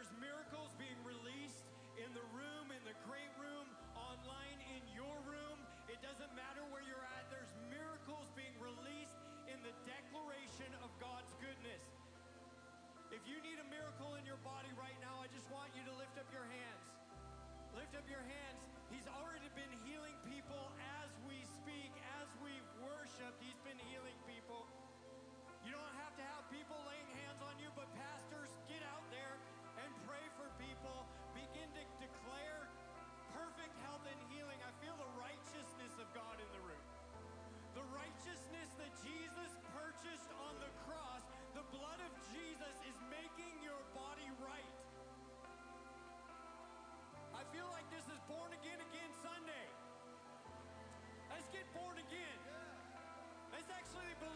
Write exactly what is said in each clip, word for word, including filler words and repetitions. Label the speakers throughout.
Speaker 1: There's miracles being released in the room, in the great room, online, in your room. It doesn't matter where you're at. There's miracles being released in the declaration of God's goodness. If you need a miracle in your body right now, I just want you to lift up your hands. Lift up your hands. He's already been healing people as we speak, as we've worshiped. He's been healing people. You don't have to have people laying hands on you, but pastors, get out there and pray for people. Begin to declare perfect health and healing. I feel the righteousness of God in the room. The righteousness that Jesus purchased on the cross, the blood of Jesus is making your body right. I feel like this is Born Again Again Sunday. Let's get born again. Let's actually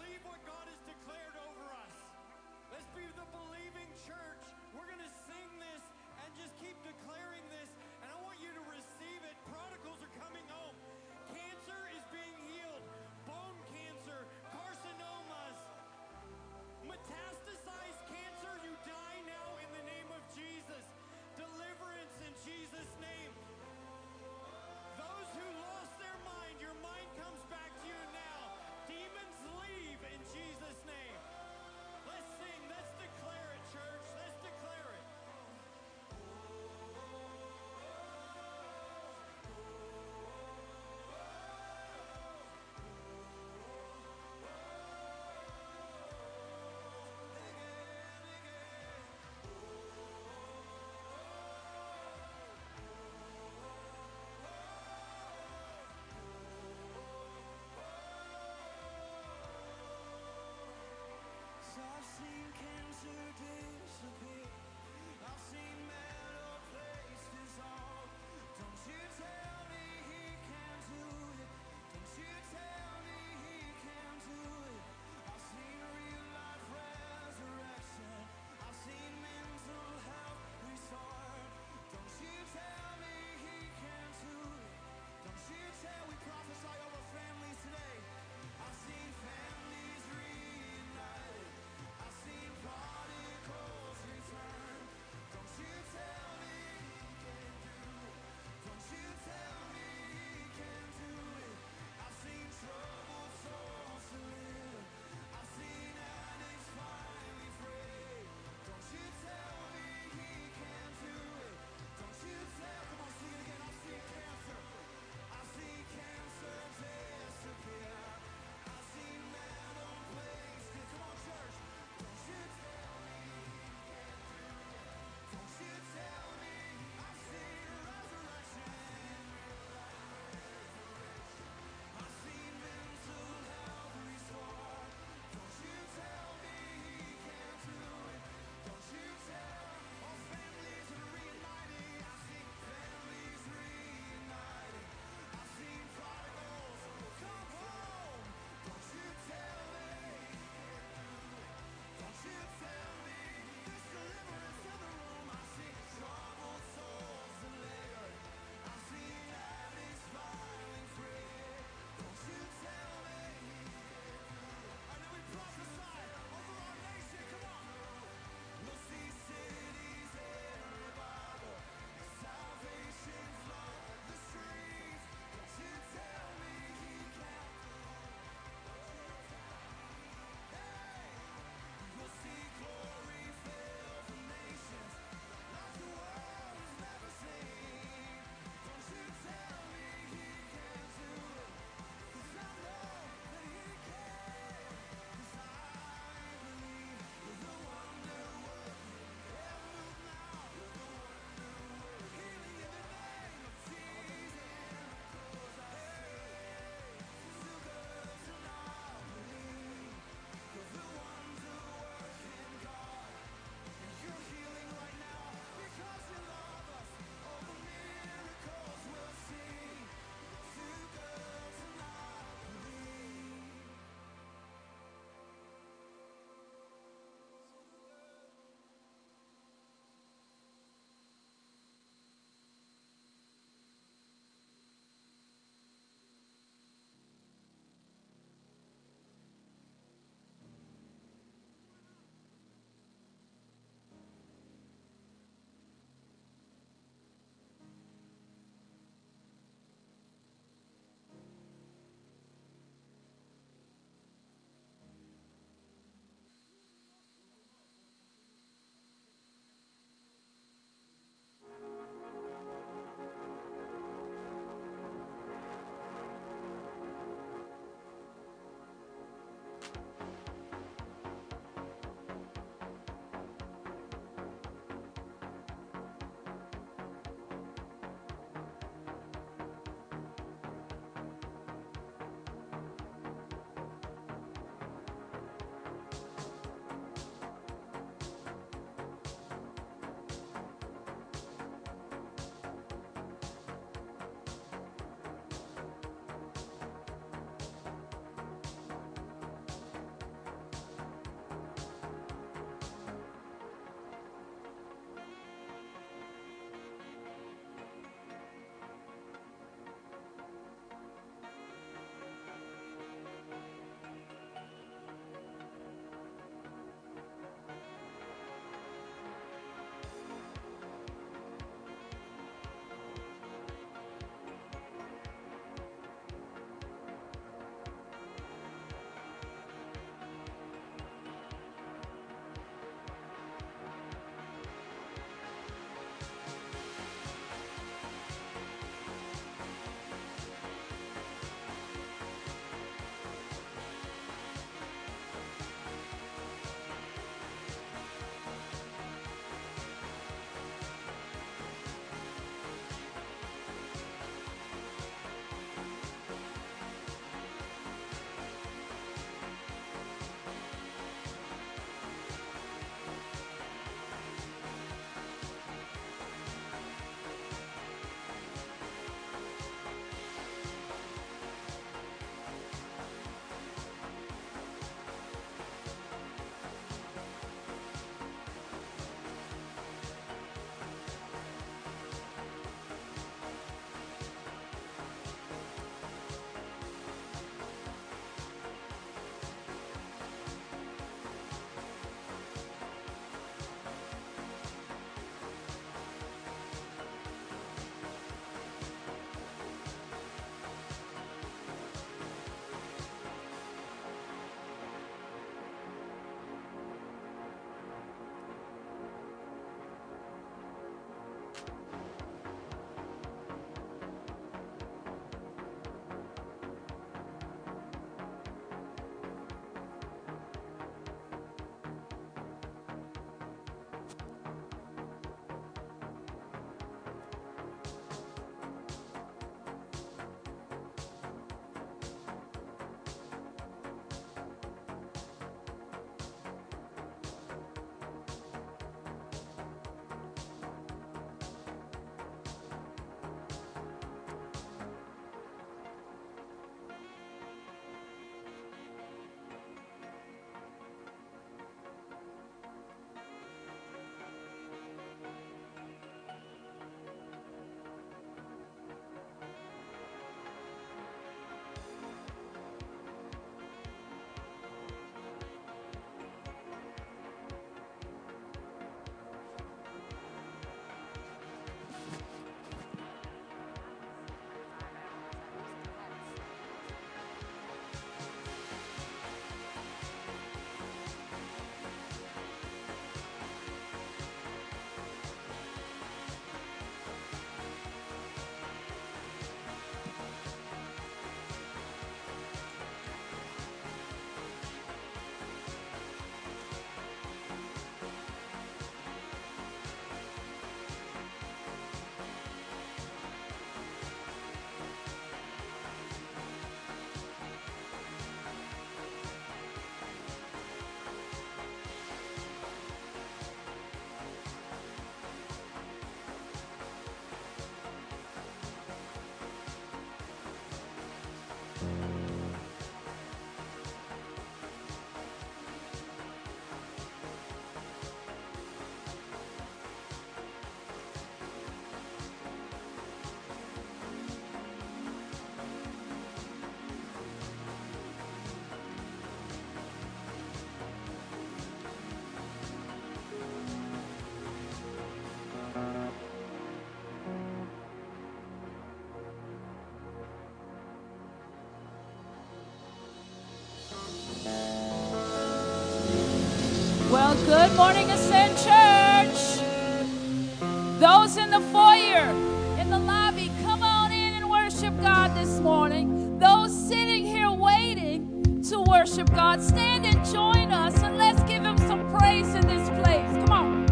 Speaker 2: Well, good morning, Ascend Church. Those in the foyer, in the lobby, come on in and worship God this morning. Those sitting here waiting to worship God, stand and join us, and let's give Him some praise in this place. Come on.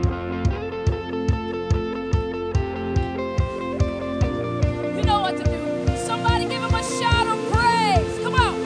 Speaker 2: You know what to do. Somebody give Him a shout of praise. Come on.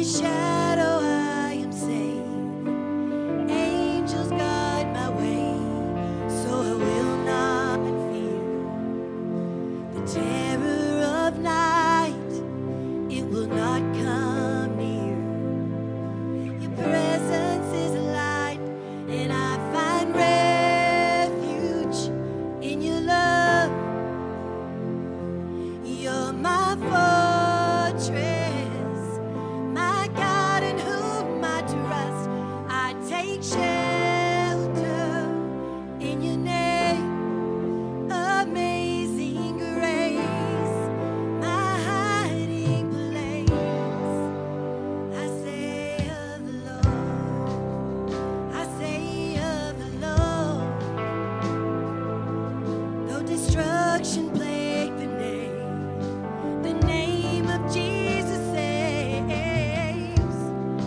Speaker 3: his shadow I am safe. Angels guide my way, so I will not fear. The terror of night, it will not come near. Your presence is a light, and I find refuge in your love. You're my fortress, my God in whom I trust. I take shelter in your name. Amazing grace, my hiding place. I say of the Lord, I say of the Lord, though destruction plague the name, the name of Jesus saves.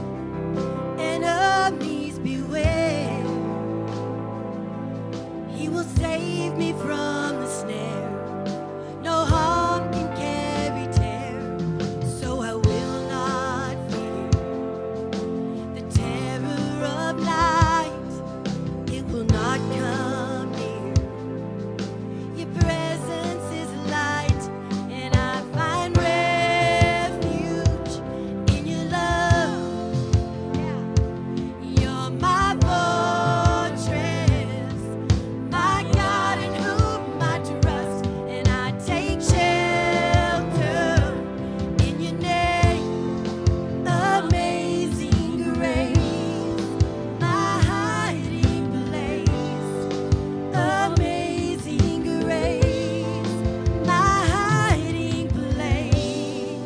Speaker 3: Enemies beware, he will save me from the snare. No harm can carry tear, so I will not fear. The terror of night, it will not come near. Your presence is light, and I find refuge in your love. You're my fortress, my God in whom I trust, and I take shelter in your name. Amazing grace, my hiding place. Amazing grace, my hiding place.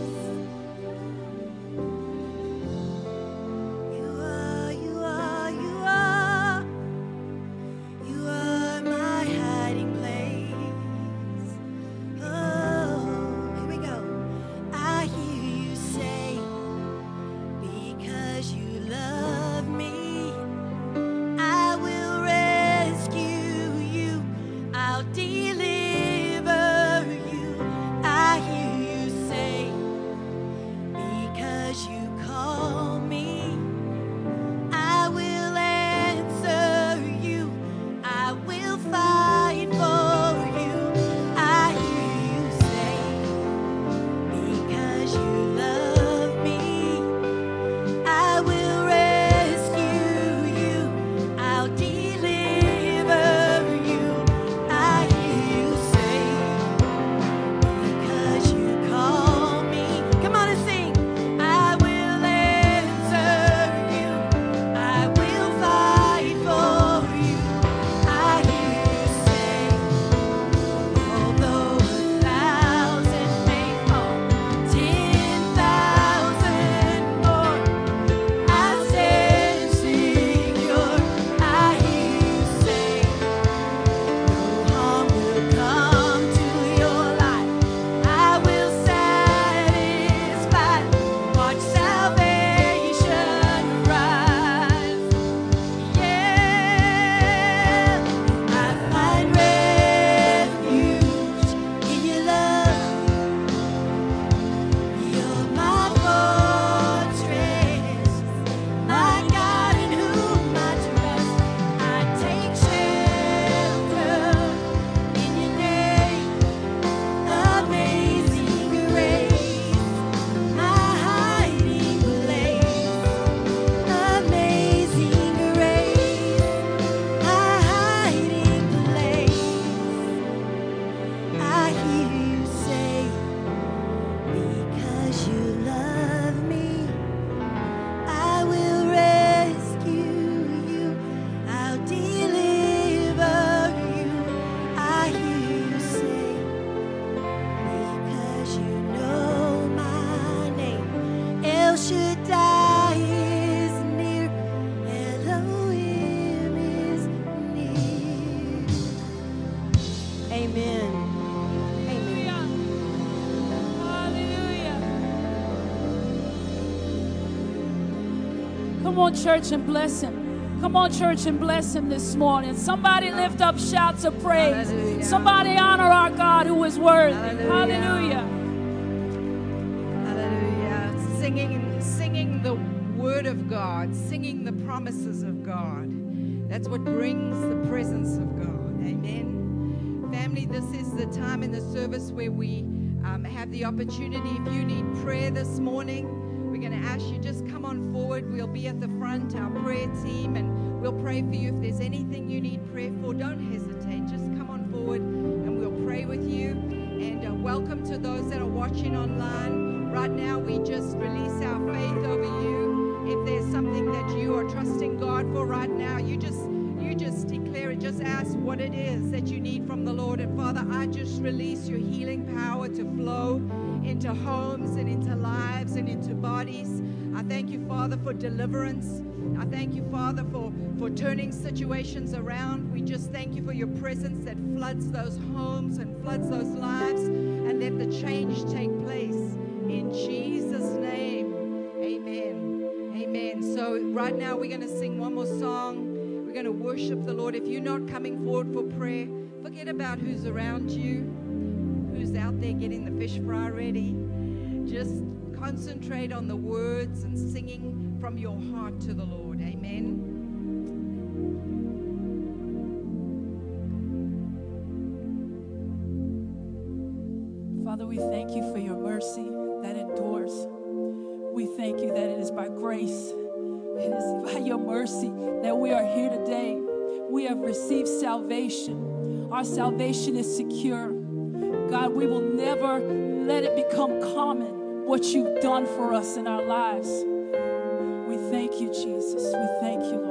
Speaker 3: You are, you are, you are, you are my hiding place. Oh, here we go. I hear you say, because you love me, I will rescue you. I'll deliver you. I hear you say, because you call me, I will answer you. I will fight for you. I hear you say, because you love me, I will rescue you. I'll deliver you. I hear you say, because you call me. Come on and sing. I will answer you. I will fight for you. I hear you say, although a thousand may fall, ten thousand more, I stand secure. I hear you say, no harm will come to your life. I will satisfy. Watch salvation rise. Yeah, I find refuge in your love. You're my fortress, my God in whom I trust. I take shelter in your name. Amazing grace, my hiding place. Amazing grace, my hiding place. I hear you say, because you love me, I will rescue you. I'll deliver you. I hear you say, because you know my name. El Shaddai is near. Elohim is near. Amen. Amen.
Speaker 2: Hallelujah. Come on, church, and bless him. Come on, church, and bless him this morning. Somebody lift up shouts of praise.
Speaker 3: Hallelujah.
Speaker 2: Somebody honor our God who is worthy.
Speaker 3: Hallelujah.
Speaker 2: Hallelujah.
Speaker 3: Hallelujah. Singing, singing
Speaker 4: singing the word of God, singing the promises of God. That's what brings the presence of God. Amen. Family, this is the time in the service where we um, have the opportunity. If you need prayer this morning, we're going to ask you just come on forward. We'll be at the front, our prayer team, and we'll pray for you. If there's anything you need prayer for, don't hesitate. Just come on forward and we'll pray with you. And uh, welcome to those that are watching online. Right now, we just release our faith over you. If there's something that you are trusting God for right now, you just you just declare it. Just ask what it is that you need from the Lord. And Father, I just release your healing power to flow into homes and into lives and into bodies. I thank you, Father, for deliverance. I thank you, Father, for, for turning situations around. We just thank you for your presence that floods those homes and floods those lives, and let the change take place. In Jesus' name, amen. Amen. So right now we're going to sing one more song. We're going to worship the Lord. If you're not coming forward for prayer, forget about who's around you, who's out there getting the fish fry ready. Just concentrate on the words and singing from your heart to the Lord. Amen.
Speaker 2: Father, we thank you for your mercy that endures. We thank you that it is by grace, it is by your mercy that we are here today. We have received salvation. Our salvation is secure. God, we will never let it become common what you've done for us in our lives. We thank you, Jesus. We thank you, Lord.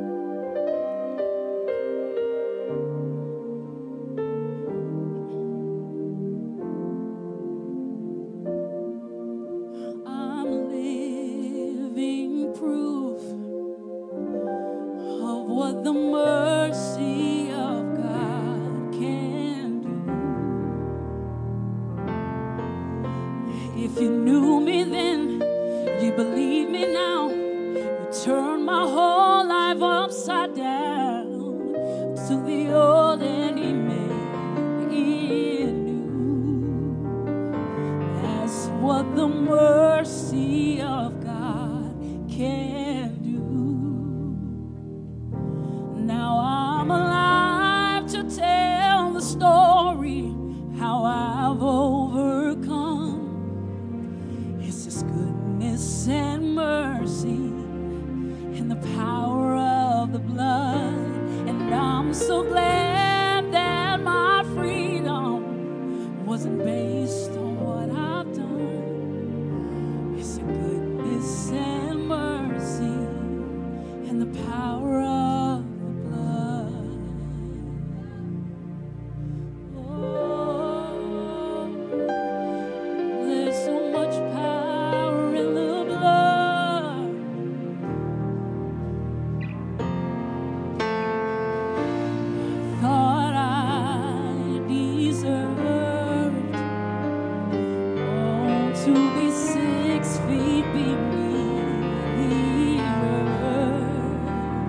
Speaker 2: I'm living proof of what the mercy of God can do. If you knew me then, you believe me now. You turned my whole life upside down to the old and he made it new. That's what the mercy of God can do. Now I'm alive to tell the story how I've overcome. It's His goodness and mercy and the power of the blood. And I'm so glad that my freedom wasn't based on what I've done. It's the goodness and mercy and the power of the blood. Oh, there's so much power in the blood. Thought I deserved, oh, to be six feet beneath the earth.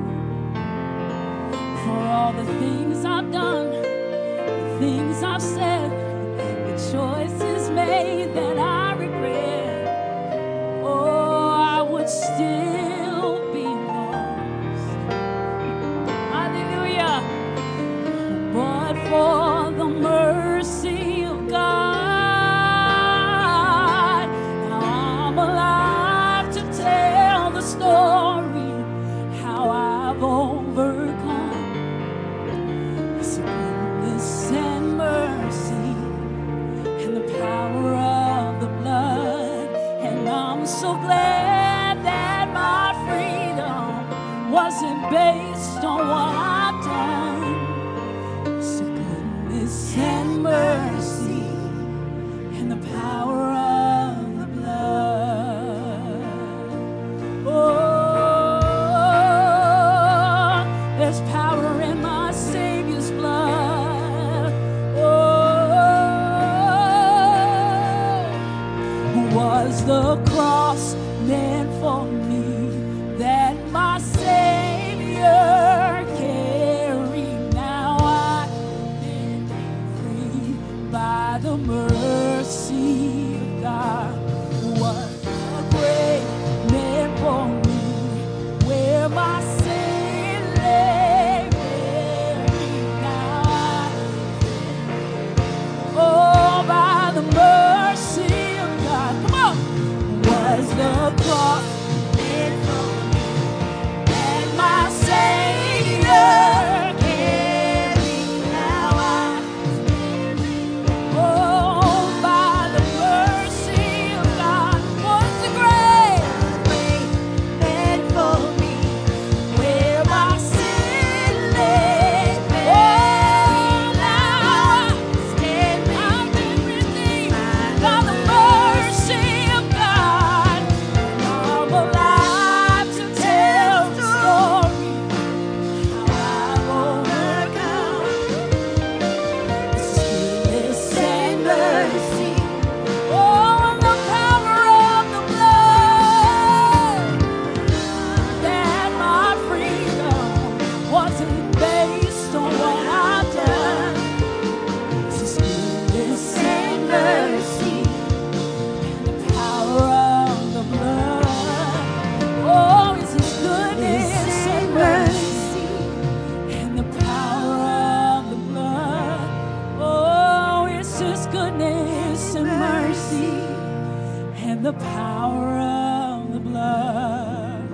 Speaker 2: For all the things I've done, the things I've said, the choices made that I regret, oh, I would still be lost. Hallelujah. But for the mercy of God, now I'm alive to tell the story how I've overcome. It's the goodness and mercy and the power of the blood. And I'm so glad that my freedom wasn't based on what I've done. It's the goodness and mercy and the power of the blood. Oh, there's power in my Savior's blood. Oh, was the cross meant for me that my Savior carried? Now I've been free by the mercy of God. What a great man was the cross and my Savior carried. Now I, oh, by the mercy of God, was the grave made for me, where my sin lay. Oh, now I stand, I've been redeemed by the mercy of God. I'm alive to tell the story how I've overcome. His goodness and mercy, oh, and the power of the blood, that my freedom wasn't based on what I've done. It's His goodness and mercy, the power of the blood. Oh, it's His goodness and mercy, and the power of the blood. Oh, it's His goodness and mercy, and the power of the blood.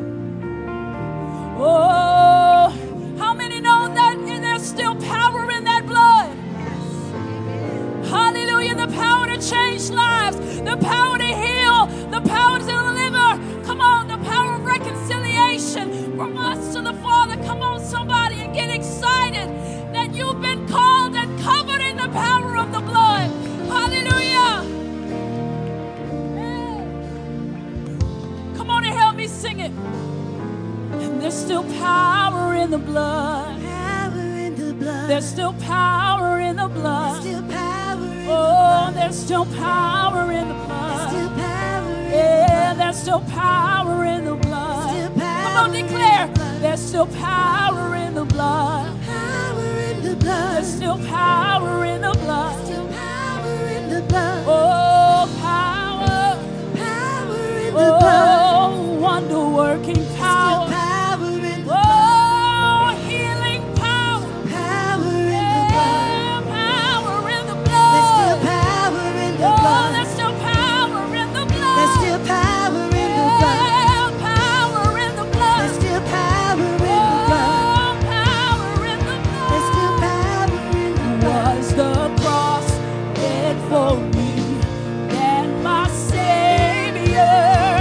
Speaker 2: Oh, how many know that there's still power in that blood? Hallelujah, the power to change lives, the power to heal, the power to deliver. Come on, the power of reconciliation from us to the Father. Come on, somebody, and get excited that you've been called and covered in the power of the blood. Hallelujah. Hey. Come on and help me sing it. And there's still power in the blood.
Speaker 3: Power in the blood.
Speaker 2: There's still power in the blood.
Speaker 3: Still power in the
Speaker 2: Oh,
Speaker 3: blood.
Speaker 2: there's still power in the blood.
Speaker 3: Still power in the
Speaker 2: Yeah, there's still power in the blood.
Speaker 3: Still
Speaker 2: Come
Speaker 3: power
Speaker 2: on,
Speaker 3: in the
Speaker 2: declare.
Speaker 3: blood.
Speaker 2: There's still power in the blood.
Speaker 3: power in the blood.
Speaker 2: There's still power in the blood.
Speaker 3: Still power in the blood.
Speaker 2: Oh, power.
Speaker 3: Power in the blood.
Speaker 2: Oh, wonder-working
Speaker 3: Still
Speaker 2: power.
Speaker 3: power in the blood.
Speaker 2: Oh, healing power.
Speaker 3: Power in the blood.
Speaker 2: Yeah, power in the
Speaker 3: There's still
Speaker 2: blood.
Speaker 3: power in the
Speaker 2: Oh,
Speaker 3: blood.
Speaker 2: there's still power in the blood.
Speaker 3: There's still power in the blood.
Speaker 2: Yeah, power in the blood.
Speaker 3: There's still power in the blood.
Speaker 2: Oh, power in the
Speaker 3: There's still
Speaker 2: blood.
Speaker 3: power in the blood.
Speaker 2: Was the cross dead for me, and my Savior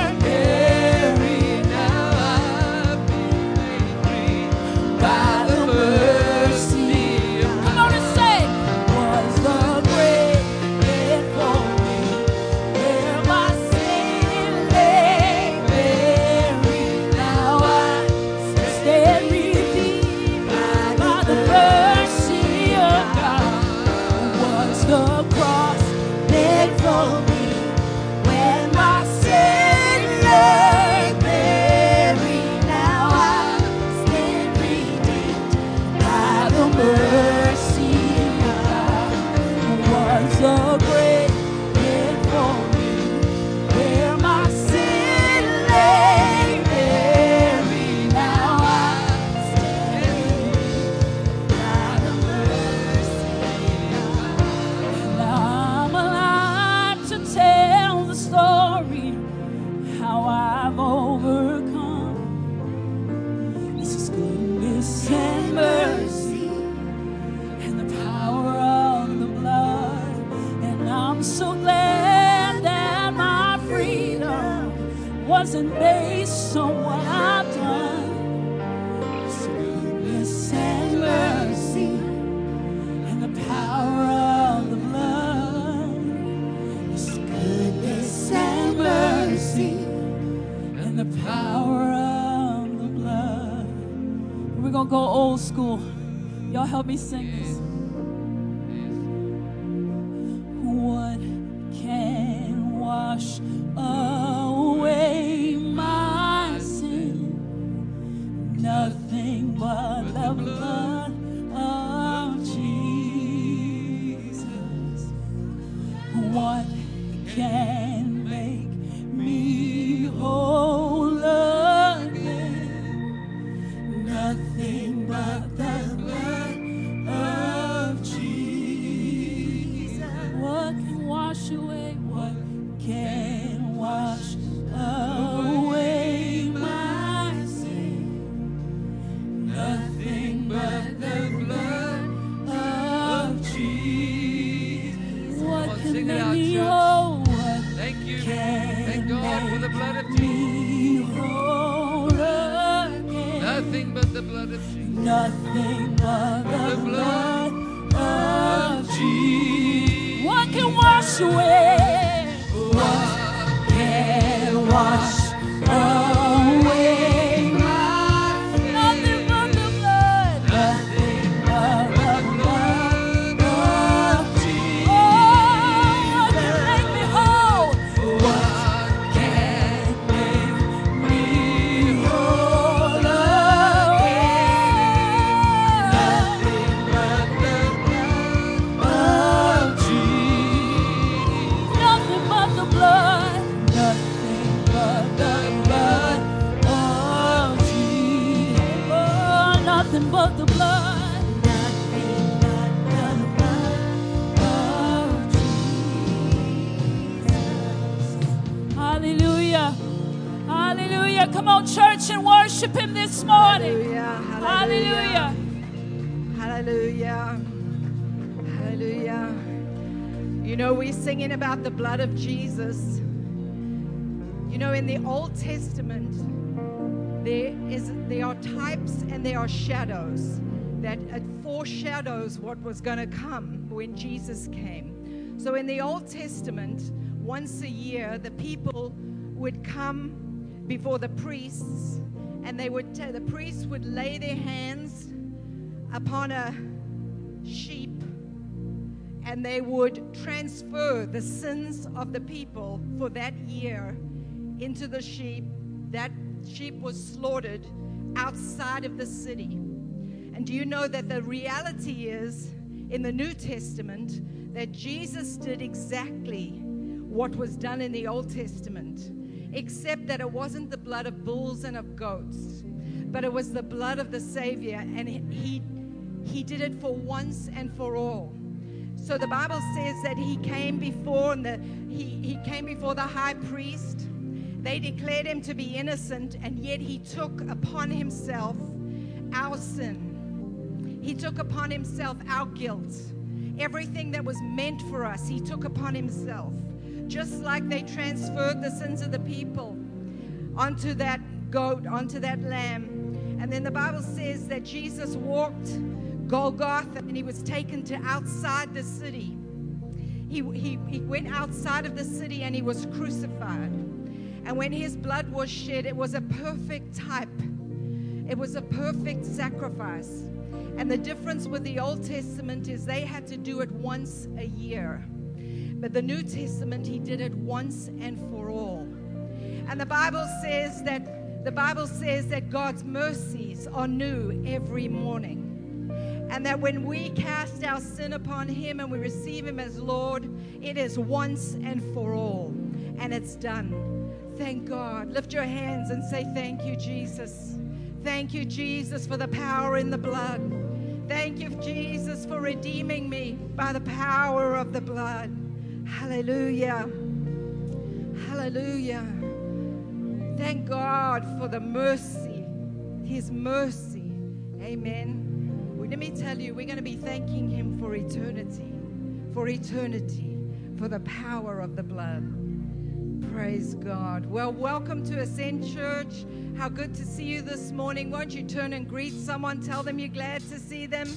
Speaker 2: carried. Now I've been made free by the mercy. Come on and say, was the grave dead for me, where my sin lay buried. Now I stand redeemed by the mercy of God. Was the cross dead for me, when my sin lay buried. Now I stand redeemed by the mercy of God. Was the grave dead for me, where my sin lay buried. Now I stand redeemed by the mercy of God. Now I'm alive to tell the story how I've overcome. This is goodness and mercy, and the power of the blood. And I'm so glad that my freedom wasn't based on what I've done. It's goodness and mercy, and the power of the blood. It's goodness and mercy, and the power of the blood. We're gonna go old school. Y'all help me sing this. What can wash away my sin? Nothing but the blood of Jesus. What can make me whole again? Nothing but the blood of
Speaker 5: blood of Jesus.
Speaker 2: whole again.
Speaker 5: Nothing but the blood of Jesus.
Speaker 2: Nothing but the,
Speaker 5: The blood
Speaker 2: blood of
Speaker 5: Jesus.
Speaker 2: What can wash away?
Speaker 5: What
Speaker 2: Can wash away my sin? Nothing but the blood. Nothing but the blood of Jesus. Oh, what can make me whole? What can make me whole again? Nothing but the blood of Jesus. Nothing but the blood. Nothing but the blood of Jesus. Oh, nothing but the blood. Nothing but the blood of Jesus. Hallelujah. Hallelujah. Come on, church, and worship Him this morning.
Speaker 4: Hallelujah.
Speaker 2: Hallelujah.
Speaker 4: Hallelujah. Hallelujah. You know, we're singing about the blood of Jesus. You know, in the Old Testament, there is there are types and there are shadows that it foreshadows what was going to come when Jesus came. So in the Old Testament, once a year, the people would come before the priests, and they would t- the priests would lay their hands upon a sheep, and they would transfer the sins of the people for that year into the sheep. That sheep was slaughtered outside of the city. And do you know that the reality is in the New Testament that Jesus did exactly what was done in the Old Testament, except that it wasn't the blood of bulls and of goats, but it was the blood of the Savior, and he he did it for once and for all. So the Bible says that he came before and the he, he came before the high priest. They declared him to be innocent, and yet he took upon himself our sin. He took upon himself our guilt. Everything that was meant for us, he took upon himself. Just like they transferred the sins of the people onto that goat, onto that lamb. And then the Bible says that Jesus walked Golgotha, and he was taken to outside the city. He, he, he went outside of the city and he was crucified. And when his blood was shed, it was a perfect type. It was a perfect sacrifice. And the difference with the Old Testament is they had to do it once a year. But the New Testament, he did it once and for all. And the Bible says that the Bible says that God's mercies are new every morning. And that when we cast our sin upon him and we receive him as Lord, it is once and for all. And it's done. Thank God. Lift your hands and say, thank you, Jesus. Thank you, Jesus, for the power in the blood. Thank you, Jesus, for redeeming me by the power of the blood. Hallelujah. Hallelujah. Thank God for the mercy, his mercy. Amen. Let me tell you, we're going to be thanking him for eternity, for eternity, for the power of the blood. Praise God. Well, welcome to Ascend Church. How good to see you this morning. Won't you turn and greet someone? Tell them you're glad to see them.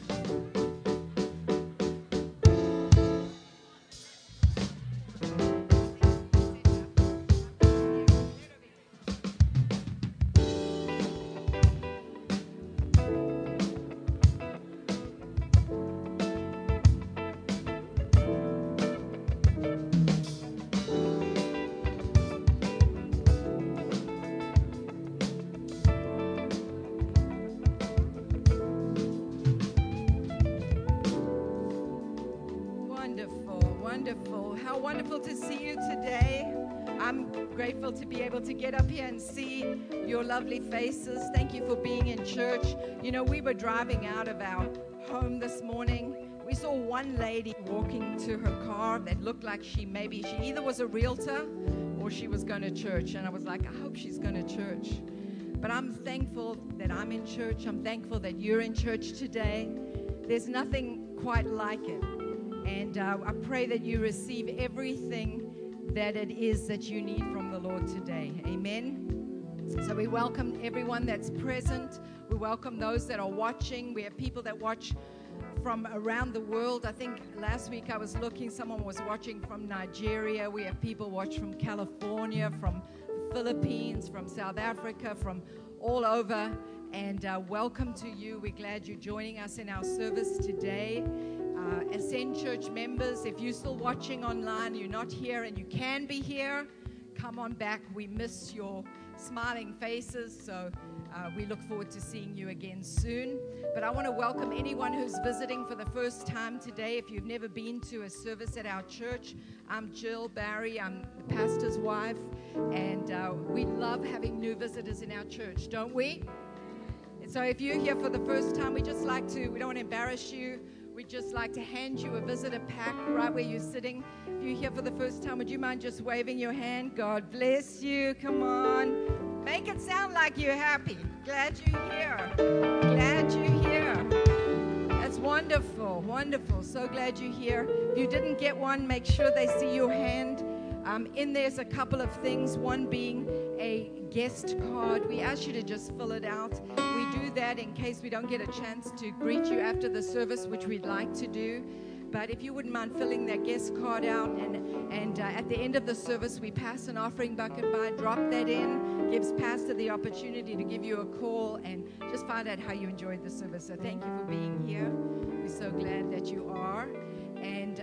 Speaker 4: To be able to get up here and see your lovely faces. Thank you for being in church. You know, we were driving out of our home this morning. We saw one lady walking to her car that looked like she maybe, she either was a realtor or she was going to church. And I was like, I hope she's going to church. But I'm thankful that I'm in church. I'm thankful that you're in church today. There's nothing quite like it. And uh, I pray that you receive everything that it is that you need from the Lord today. Amen. So we welcome everyone that's present. We welcome those that are watching. We have people that watch from around the world. I think last week I was looking, someone was watching from Nigeria. We have people watch from California, from the Philippines, from South Africa, from all over. And uh, welcome to you. We're glad you're joining us in our service today. Uh, Ascend Church members, if you're still watching online, you're not here and you can be here, come on back. We miss your smiling faces, so uh, we look forward to seeing you again soon. But I want to welcome anyone who's visiting for the first time today. If you've never been to a service at our church, I'm Jill Barry, I'm the pastor's wife, and uh, we love having new visitors in our church, don't we? So if you're here for the first time, we just like to, we don't want to embarrass you. We'd just like to hand you a visitor pack right where you're sitting. If you're here for the first time, would you mind just waving your hand? God bless you. Come on. Make it sound like you're happy. Glad you're here. Glad you're here. That's wonderful. Wonderful. So glad you're here. If you didn't get one, make sure they see your hand. Um, in there's a couple of things, one being a guest card. We ask you to just fill it out. We do that in case we don't get a chance to greet you after the service, which we'd like to do. But if you wouldn't mind filling that guest card out, and, and uh, at the end of the service, we pass an offering bucket by, drop that in, gives Pastor the opportunity to give you a call and just find out how you enjoyed the service. So thank you for being here. We're so glad that you are. And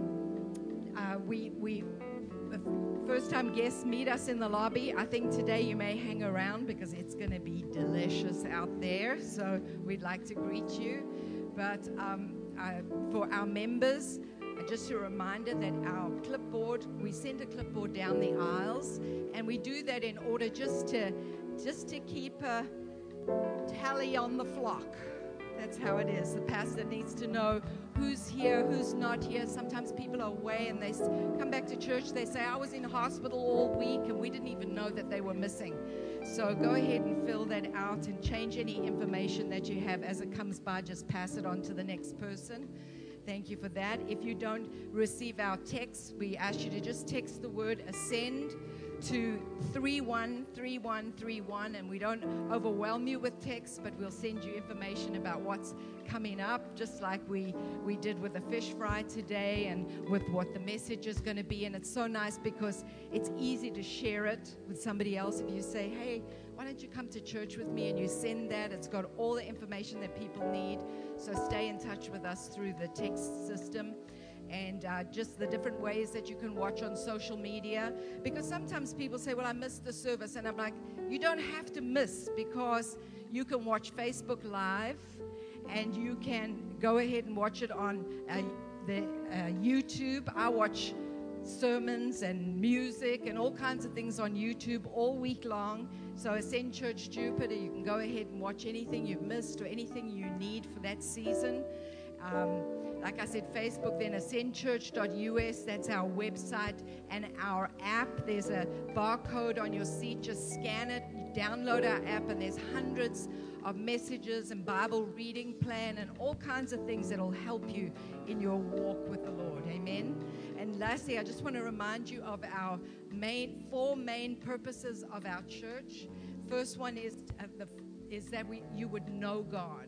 Speaker 4: um, uh, we... we first-time guests, meet us in the lobby. I think today you may hang around because it's going to be delicious out there. So we'd like to greet you. But um, uh, for our members, uh, just a reminder that our clipboard, we send a clipboard down the aisles, and we do that in order just to just to keep a tally on the flock. That's how it is. The pastor needs to know who's here, who's not here. Sometimes people are away and they come back to church. They say, I was in hospital all week and we didn't even know that they were missing. So go ahead and fill that out and change any information that you have as it comes by. Just pass it on to the next person. Thank you for that. If you don't receive our text, we ask you to just text the word ASCEND to three one three one three one, and we don't overwhelm you with text, but we'll send you information about what's coming up, just like we we did with the fish fry today and with what the message is going to be. And it's so nice because it's easy to share it with somebody else. If you say, hey, why don't you come to church with me, and you send that, it's got all the information that people need. So stay in touch with us through the text system. And uh, just the different ways that you can watch on social media. Because sometimes people say, well, I missed the service. And I'm like, you don't have to miss, because you can watch Facebook Live, and you can go ahead and watch it on uh, the uh, YouTube. I watch sermons and music and all kinds of things on YouTube all week long. So Ascend Church Jupiter, you can go ahead and watch anything you've missed or anything you need for that season. Um, Like I said, Facebook, then ascend church dot U S, that's our website, and our app. There's a barcode on your seat. Just scan it, you download our app, and there's hundreds of messages and Bible reading plan and all kinds of things that will help you in your walk with the Lord. Amen. And lastly, I just want to remind you of our main four main purposes of our church. First one is uh, the, is that we you would know God.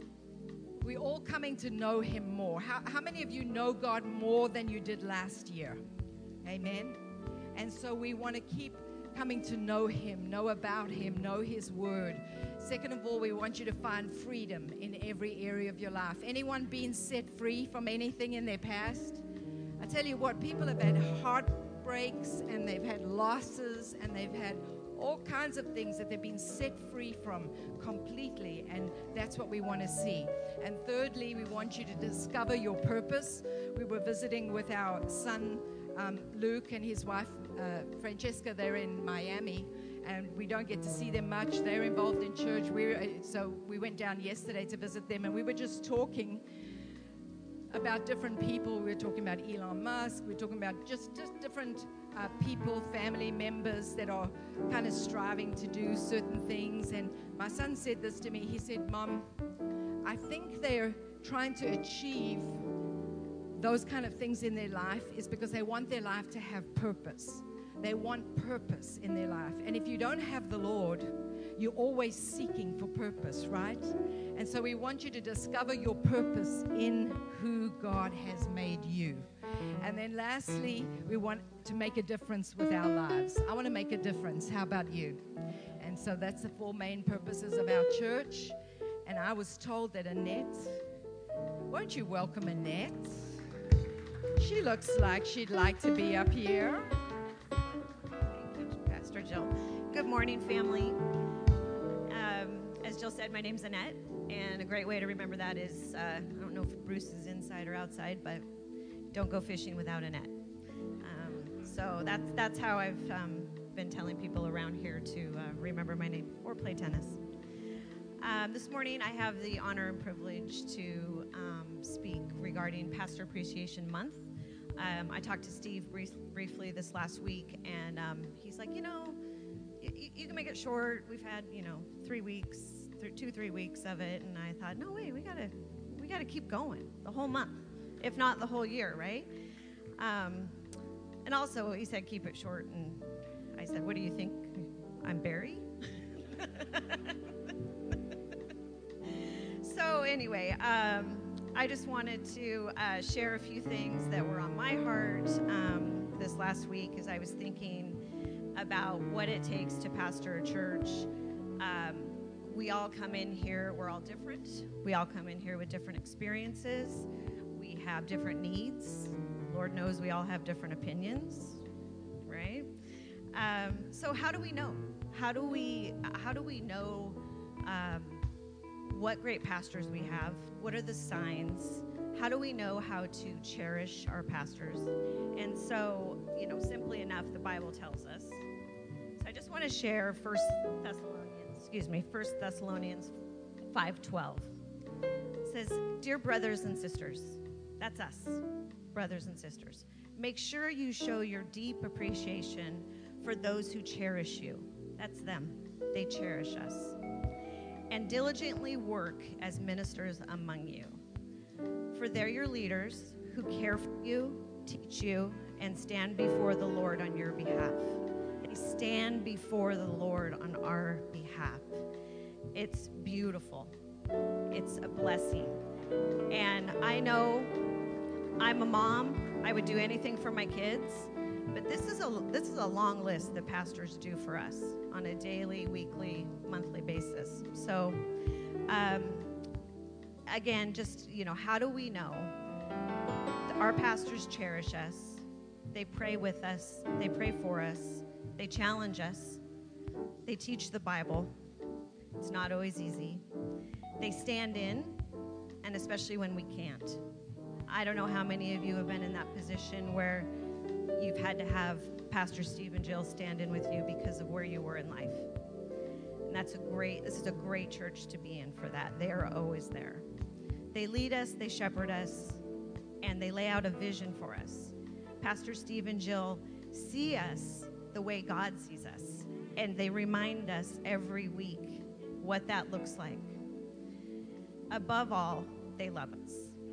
Speaker 4: We're all coming to know Him more. How, how many of you know God more than you did last year? Amen. And so we want to keep coming to know Him, know about Him, know His Word. Second of all, we want you to find freedom in every area of your life. Anyone been set free from anything in their past? I tell you what, people have had heartbreaks, and they've had losses, and they've had all kinds of things that they've been set free from completely, and that's what we want to see. And thirdly, we want you to discover your purpose. We were visiting with our son um, Luke and his wife uh, Francesca. They're in Miami, and we don't get to see them much. They're involved in church. We're, so we went down yesterday to visit them, and we were just talking about different people. We were talking about Elon Musk. We were talking about just, just different uh, people, family members that are kind of striving to do certain things. And my son said this to me. He said, Mom, I think they're trying to achieve those kind of things in their life is because they want their life to have purpose. They want purpose in their life. And if you don't have the Lord, you're always seeking for purpose, right? And so we want you to discover your purpose in who God has made you. And then lastly, we want to make a difference with our lives. I want to make a difference. How about you? And so that's the four main purposes of our church. And I was told that Annette, won't you welcome Annette? She looks like she'd like to be up here.
Speaker 6: Pastor Jill. Good morning, family. Um, as Jill said, my name's Annette, and a great way to remember that is, uh, I don't know if Bruce is inside or outside, but don't go fishing without Annette. Um, so that's that's how I've um, been telling people around here to uh, remember my name or play tennis. Um, this morning, I have the honor and privilege to um, speak regarding Pastor Appreciation Month. Um, I talked to Steve brief, briefly this last week, and um, he's like, you know, y- you can make it short. We've had, you know, three weeks, th- two, three weeks of it, and I thought, no way, we gotta, we gotta keep going the whole month, if not the whole year, right? Um, and also, he said, keep it short, and I said, what do you think? I'm Barry? So anyway, um, I just wanted to uh, share a few things that were on my heart um, this last week as I was thinking about what it takes to pastor a church. Um, we all come in here, we're all different. We all come in here with different experiences. We have different needs. Lord knows we all have different opinions, right? Um, so how do we know? How do we, how do we know um, what great pastors we have? What are the signs? How do we know how to cherish our pastors? And so, you know, simply enough, the Bible tells us. So I just want to share First Thessalonians, excuse me, First Thessalonians five twelve. It says, "Dear brothers and sisters," that's us, brothers and sisters, "make sure you show your deep appreciation for those who cherish you." That's them. They cherish us. "And diligently work as ministers among you. For they're your leaders who care for you, teach you, and stand before the Lord on your behalf." They stand before the Lord on our behalf. It's beautiful. It's a blessing. And I know I'm a mom. I would do anything for my kids. But this is a this is a long list that pastors do for us on a daily, weekly, monthly basis. So, um, again, just, you know, how do we know? Our pastors cherish us. They pray with us. They pray for us. They challenge us. They teach the Bible. It's not always easy. They stand in, and especially when we can't. I don't know how many of you have been in that position where you've had to have Pastor Steve and Jill stand in with you because of where you were in life. And that's a great, this is a great church to be in for that. They are always there. They lead us, they shepherd us, and they lay out a vision for us. Pastor Steve and Jill see us the way God sees us, and they remind us every week what that looks like. Above all, they love us.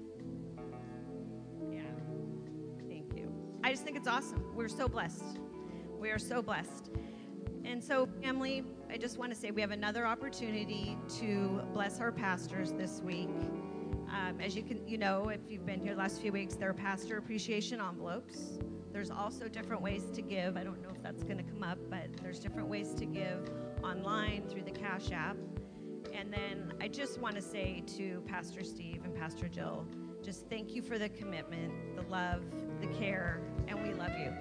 Speaker 6: I just think it's awesome. We're so blessed. We are so blessed. And so, family, I just want to say we have another opportunity to bless our pastors this week. Um, as you can, you know, if you've been here the last few weeks, there are pastor appreciation envelopes. There's also different ways to give. I don't know if that's going to come up, but there's different ways to give online through the Cash App. And then I just want to say to Pastor Steve and Pastor Jill, just thank you for the commitment, the love, the care, and we love you.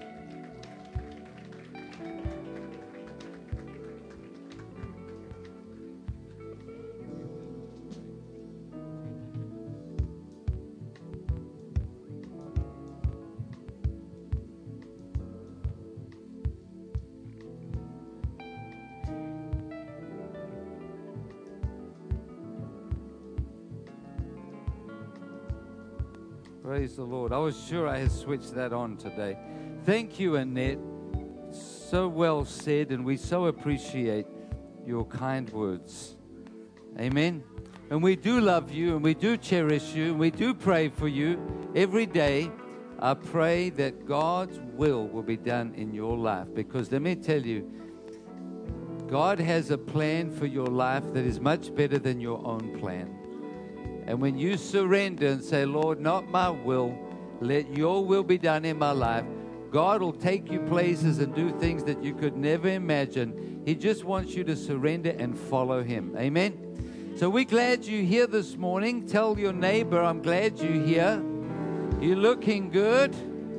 Speaker 7: Praise the Lord. I was sure I had switched that on today. Thank you, Annette. So well said, and we so appreciate your kind words. Amen. And we do love you, and we do cherish you, and we do pray for you every day. I pray that God's will will be done in your life, because let me tell you, God has a plan for your life that is much better than your own plan. And when you surrender and say, Lord, not my will, let your will be done in my life, God will take you places and do things that you could never imagine. He just wants you to surrender and follow him. Amen? So we're glad you're here this morning. Tell your neighbor, I'm glad you're here. You're looking good.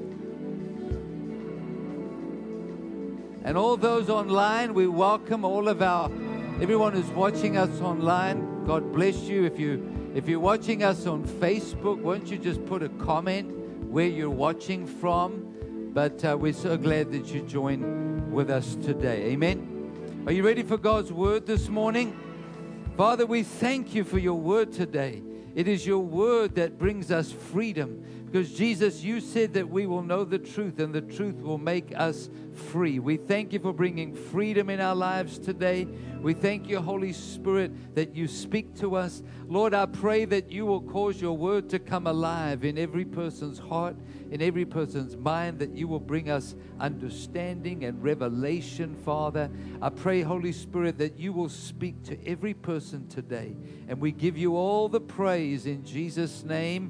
Speaker 7: And all those online, we welcome all of our, everyone who's watching us online. God bless you. If you If you're watching us on Facebook, won't you just put a comment where you're watching from? But uh, we're so glad that you joined with us today. Amen. Are you ready for God's word this morning? Father, we thank you for your word today. It is your word that brings us freedom. Because Jesus, you said that we will know the truth and the truth will make us free. We thank you for bringing freedom in our lives today. We thank you, Holy Spirit, that you speak to us. Lord, I pray that you will cause your word to come alive in every person's heart, in every person's mind, that you will bring us understanding and revelation, Father. I pray, Holy Spirit, that you will speak to every person today. And we give you all the praise in Jesus' name.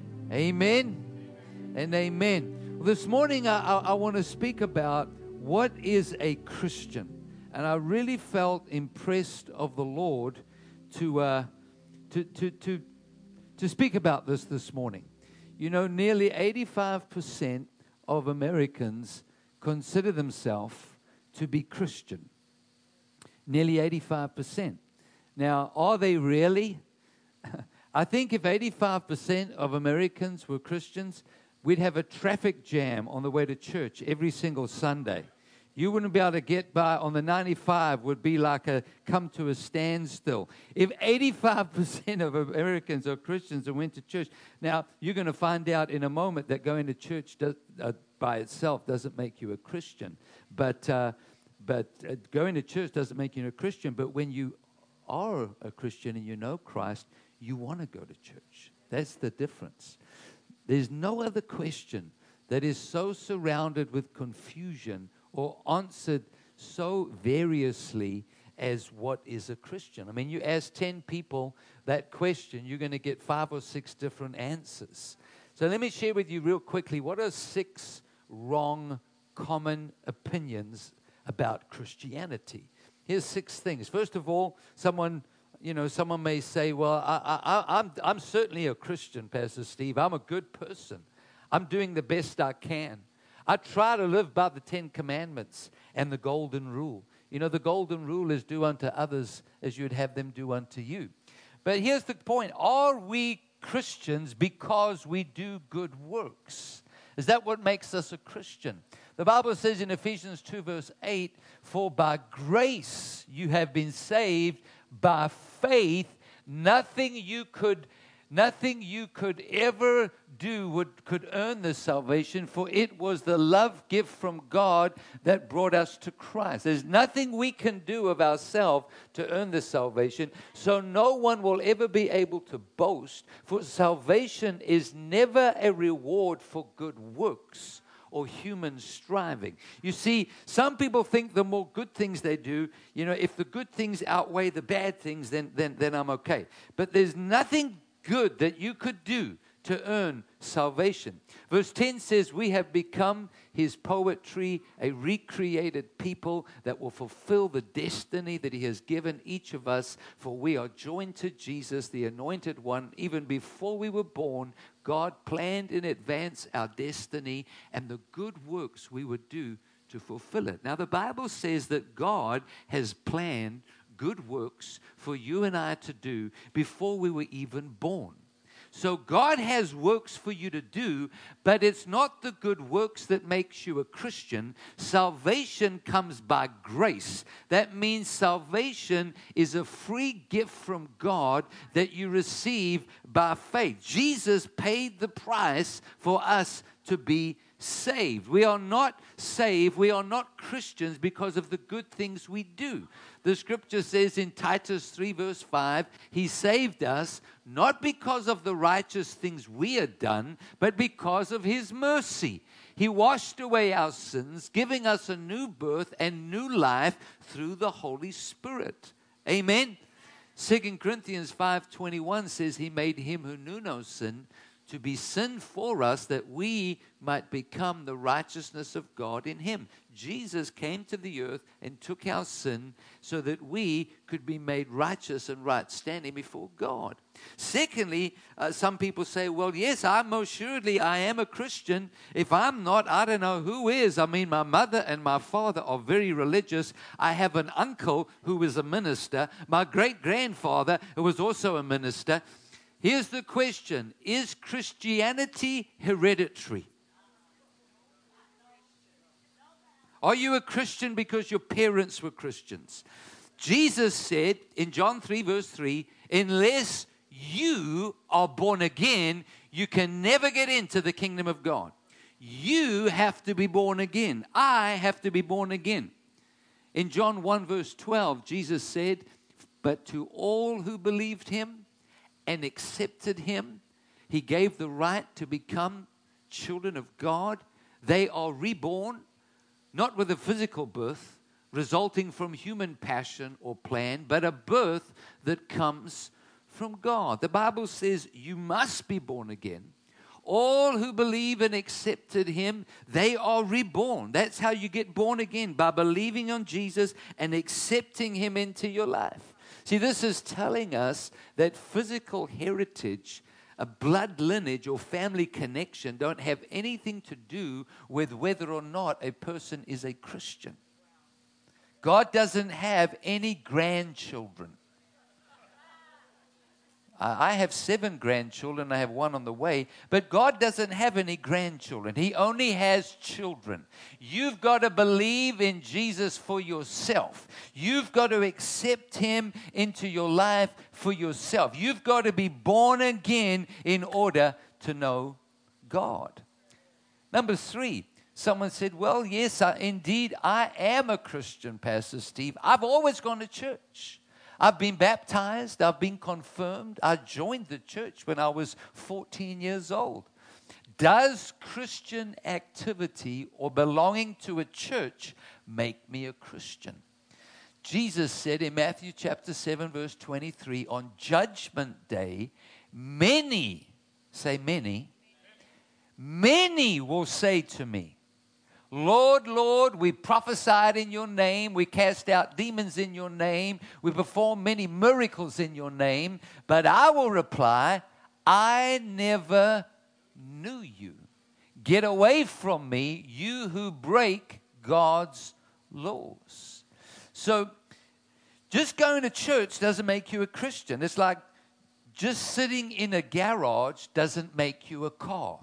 Speaker 7: Amen and amen. Well, this morning I, I, I want to speak about what is a Christian. And I really felt impressed of the Lord to, uh, to, to, to, to speak about this this morning. You know, nearly eighty-five percent of Americans consider themselves to be Christian. Nearly eighty-five percent. Now, are they really? I think if eighty-five percent of Americans were Christians, we'd have a traffic jam on the way to church every single Sunday. You wouldn't be able to get by on the ninety-five, would be like a come to a standstill. If eighty-five percent of Americans are Christians and went to church, now you're going to find out in a moment that going to church does, uh, by itself doesn't make you a Christian. But, uh, but uh, going to church doesn't make you a Christian. But when you are a Christian and you know Christ, you want to go to church. That's the difference. There's no other question that is so surrounded with confusion or answered so variously as what is a Christian. I mean, you ask ten people that question, you're going to get five or six different answers. So let me share with you real quickly, what are six wrong, common opinions about Christianity? Here's six things. First of all, someone... You know, someone may say, well, I, I, I'm, I'm certainly a Christian, Pastor Steve. I'm a good person. I'm doing the best I can. I try to live by the Ten Commandments and the Golden Rule. You know, the Golden Rule is do unto others as you'd have them do unto you. But here's the point. Are we Christians because we do good works? Is that what makes us a Christian? The Bible says in Ephesians two, verse eight, for by grace you have been saved by faith. Nothing you could, nothing you could ever do would could earn this salvation, for it was the love gift from God that brought us to Christ. There's nothing we can do of ourselves to earn this salvation, so no one will ever be able to boast, for salvation is never a reward for good works or human striving. You see, some people think the more good things they do, you know, if the good things outweigh the bad things, then, then, then I'm okay. But there's nothing good that you could do to earn salvation. Verse ten says, we have become his poetry, a recreated people that will fulfill the destiny that he has given each of us, for we are joined to Jesus, the anointed one. Even before we were born, God planned in advance our destiny and the good works we would do to fulfill it. Now, the Bible says that God has planned good works for you and I to do before we were even born. So God has works for you to do, but it's not the good works that makes you a Christian. Salvation comes by grace. That means salvation is a free gift from God that you receive by faith. Jesus paid the price for us to be saved. We are not saved. We are not Christians because of the good things we do. The scripture says in Titus three verse five, He saved us not because of the righteous things we had done, but because of His mercy. He washed away our sins, giving us a new birth and new life through the Holy Spirit. Amen. Second Corinthians five twenty-one says He made Him who knew no sin to be sin for us, that we might become the righteousness of God in Him. Jesus came to the earth and took our sin so that we could be made righteous and right standing before God. Secondly, uh, some people say, well, yes, I most surely I am a Christian. If I'm not, I don't know who is. I mean, my mother and my father are very religious. I have an uncle who is a minister. My great-grandfather who was also a minister. Here's the question: is Christianity hereditary? Are you a Christian because your parents were Christians? Jesus said in John three verse three, unless you are born again, you can never get into the kingdom of God. You have to be born again. I have to be born again. In John one verse twelve, Jesus said, but to all who believed Him and accepted Him, He gave the right to become children of God. They are reborn, not with a physical birth resulting from human passion or plan, but a birth that comes from God. The Bible says you must be born again. All who believe and accepted Him, they are reborn. That's how you get born again, by believing on Jesus and accepting Him into your life. See, this is telling us that physical heritage, a blood lineage or family connection don't have anything to do with whether or not a person is a Christian. God doesn't have any grandchildren. I have seven grandchildren. I have one on the way. But God doesn't have any grandchildren. He only has children. You've got to believe in Jesus for yourself. You've got to accept Him into your life for yourself. You've got to be born again in order to know God. Number three, someone said, well, yes, I, indeed, I am a Christian, Pastor Steve. I've always gone to church. I've been baptized. I've been confirmed. I joined the church when I was fourteen years old. Does Christian activity or belonging to a church make me a Christian? Jesus said in Matthew chapter seven, verse twenty-three, on Judgment Day, many, say many, many will say to me, Lord, Lord, we prophesied in your name, we cast out demons in your name, we performed many miracles in your name, but I will reply, I never knew you. Get away from me, you who break God's laws. So, just going to church doesn't make you a Christian. It's like just sitting in a garage doesn't make you a car.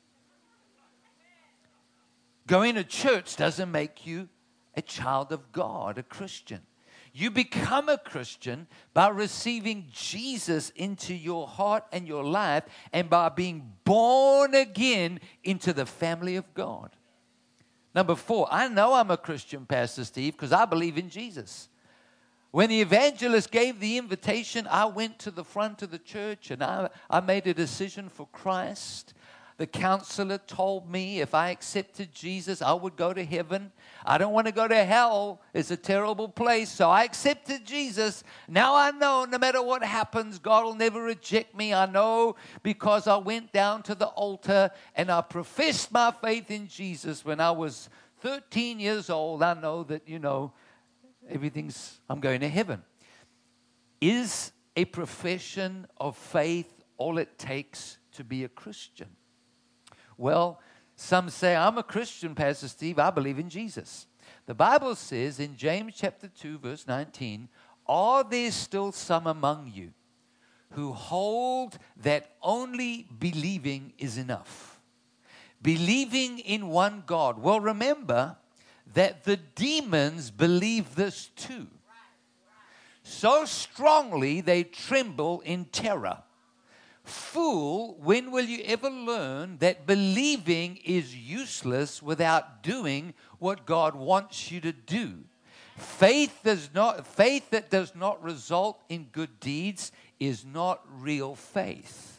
Speaker 7: Going to church doesn't make you a child of God, a Christian. You become a Christian by receiving Jesus into your heart and your life and by being born again into the family of God. Number four, I know I'm a Christian, Pastor Steve, because I believe in Jesus. When the evangelist gave the invitation, I went to the front of the church and I, I made a decision for Christ. The counselor told me if I accepted Jesus, I would go to heaven. I don't want to go to hell. It's a terrible place. So I accepted Jesus. Now I know no matter what happens, God will never reject me. I know because I went down to the altar and I professed my faith in Jesus when I was thirteen years old. I know that, you know, everything's, I'm going to heaven. Is a profession of faith all it takes to be a Christian? Well, some say, I'm a Christian, Pastor Steve. I believe in Jesus. The Bible says in James chapter two, verse nineteen, are there still some among you who hold that only believing is enough? Believing in one God. Well, remember that the demons believe this too. So strongly they tremble in terror. Fool, when will you ever learn that believing is useless without doing what God wants you to do? Faith does not faith that does not result in good deeds is not real faith.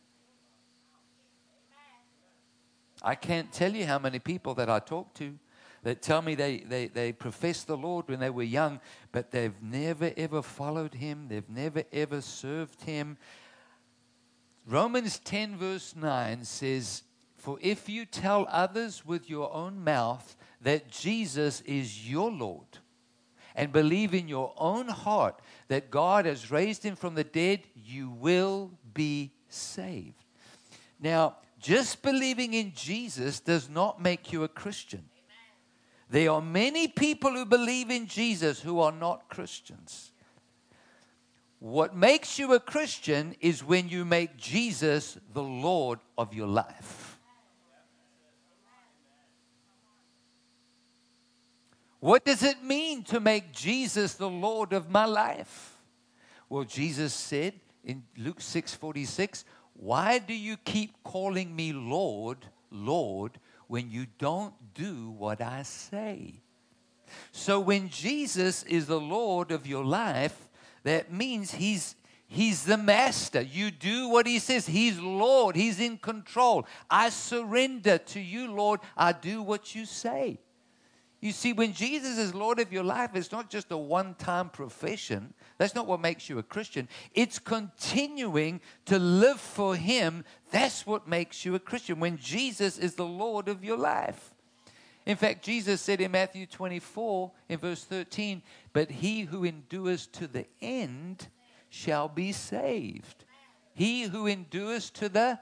Speaker 7: I can't tell you how many people that I talk to that tell me they, they, they profess the Lord when they were young, but they've never ever followed Him. They've never ever served Him. Romans ten verse nine says, "For if you tell others with your own mouth that Jesus is your Lord, and believe in your own heart that God has raised Him from the dead, you will be saved." Now, just believing in Jesus does not make you a Christian. There are many people who believe in Jesus who are not Christians. What makes you a Christian is when you make Jesus the Lord of your life. What does it mean to make Jesus the Lord of my life? Well, Jesus said in Luke six forty-six, "Why do you keep calling me Lord, Lord, when you don't do what I say?" So when Jesus is the Lord of your life, that means He's He's the master. You do what He says. He's Lord. He's in control. I surrender to you, Lord. I do what you say. You see, when Jesus is Lord of your life, it's not just a one-time profession. That's not what makes you a Christian. It's continuing to live for Him. That's what makes you a Christian, when Jesus is the Lord of your life. In fact, Jesus said in Matthew twenty-four, in verse thirteen, "But he who endures to the end shall be saved." He who endures to the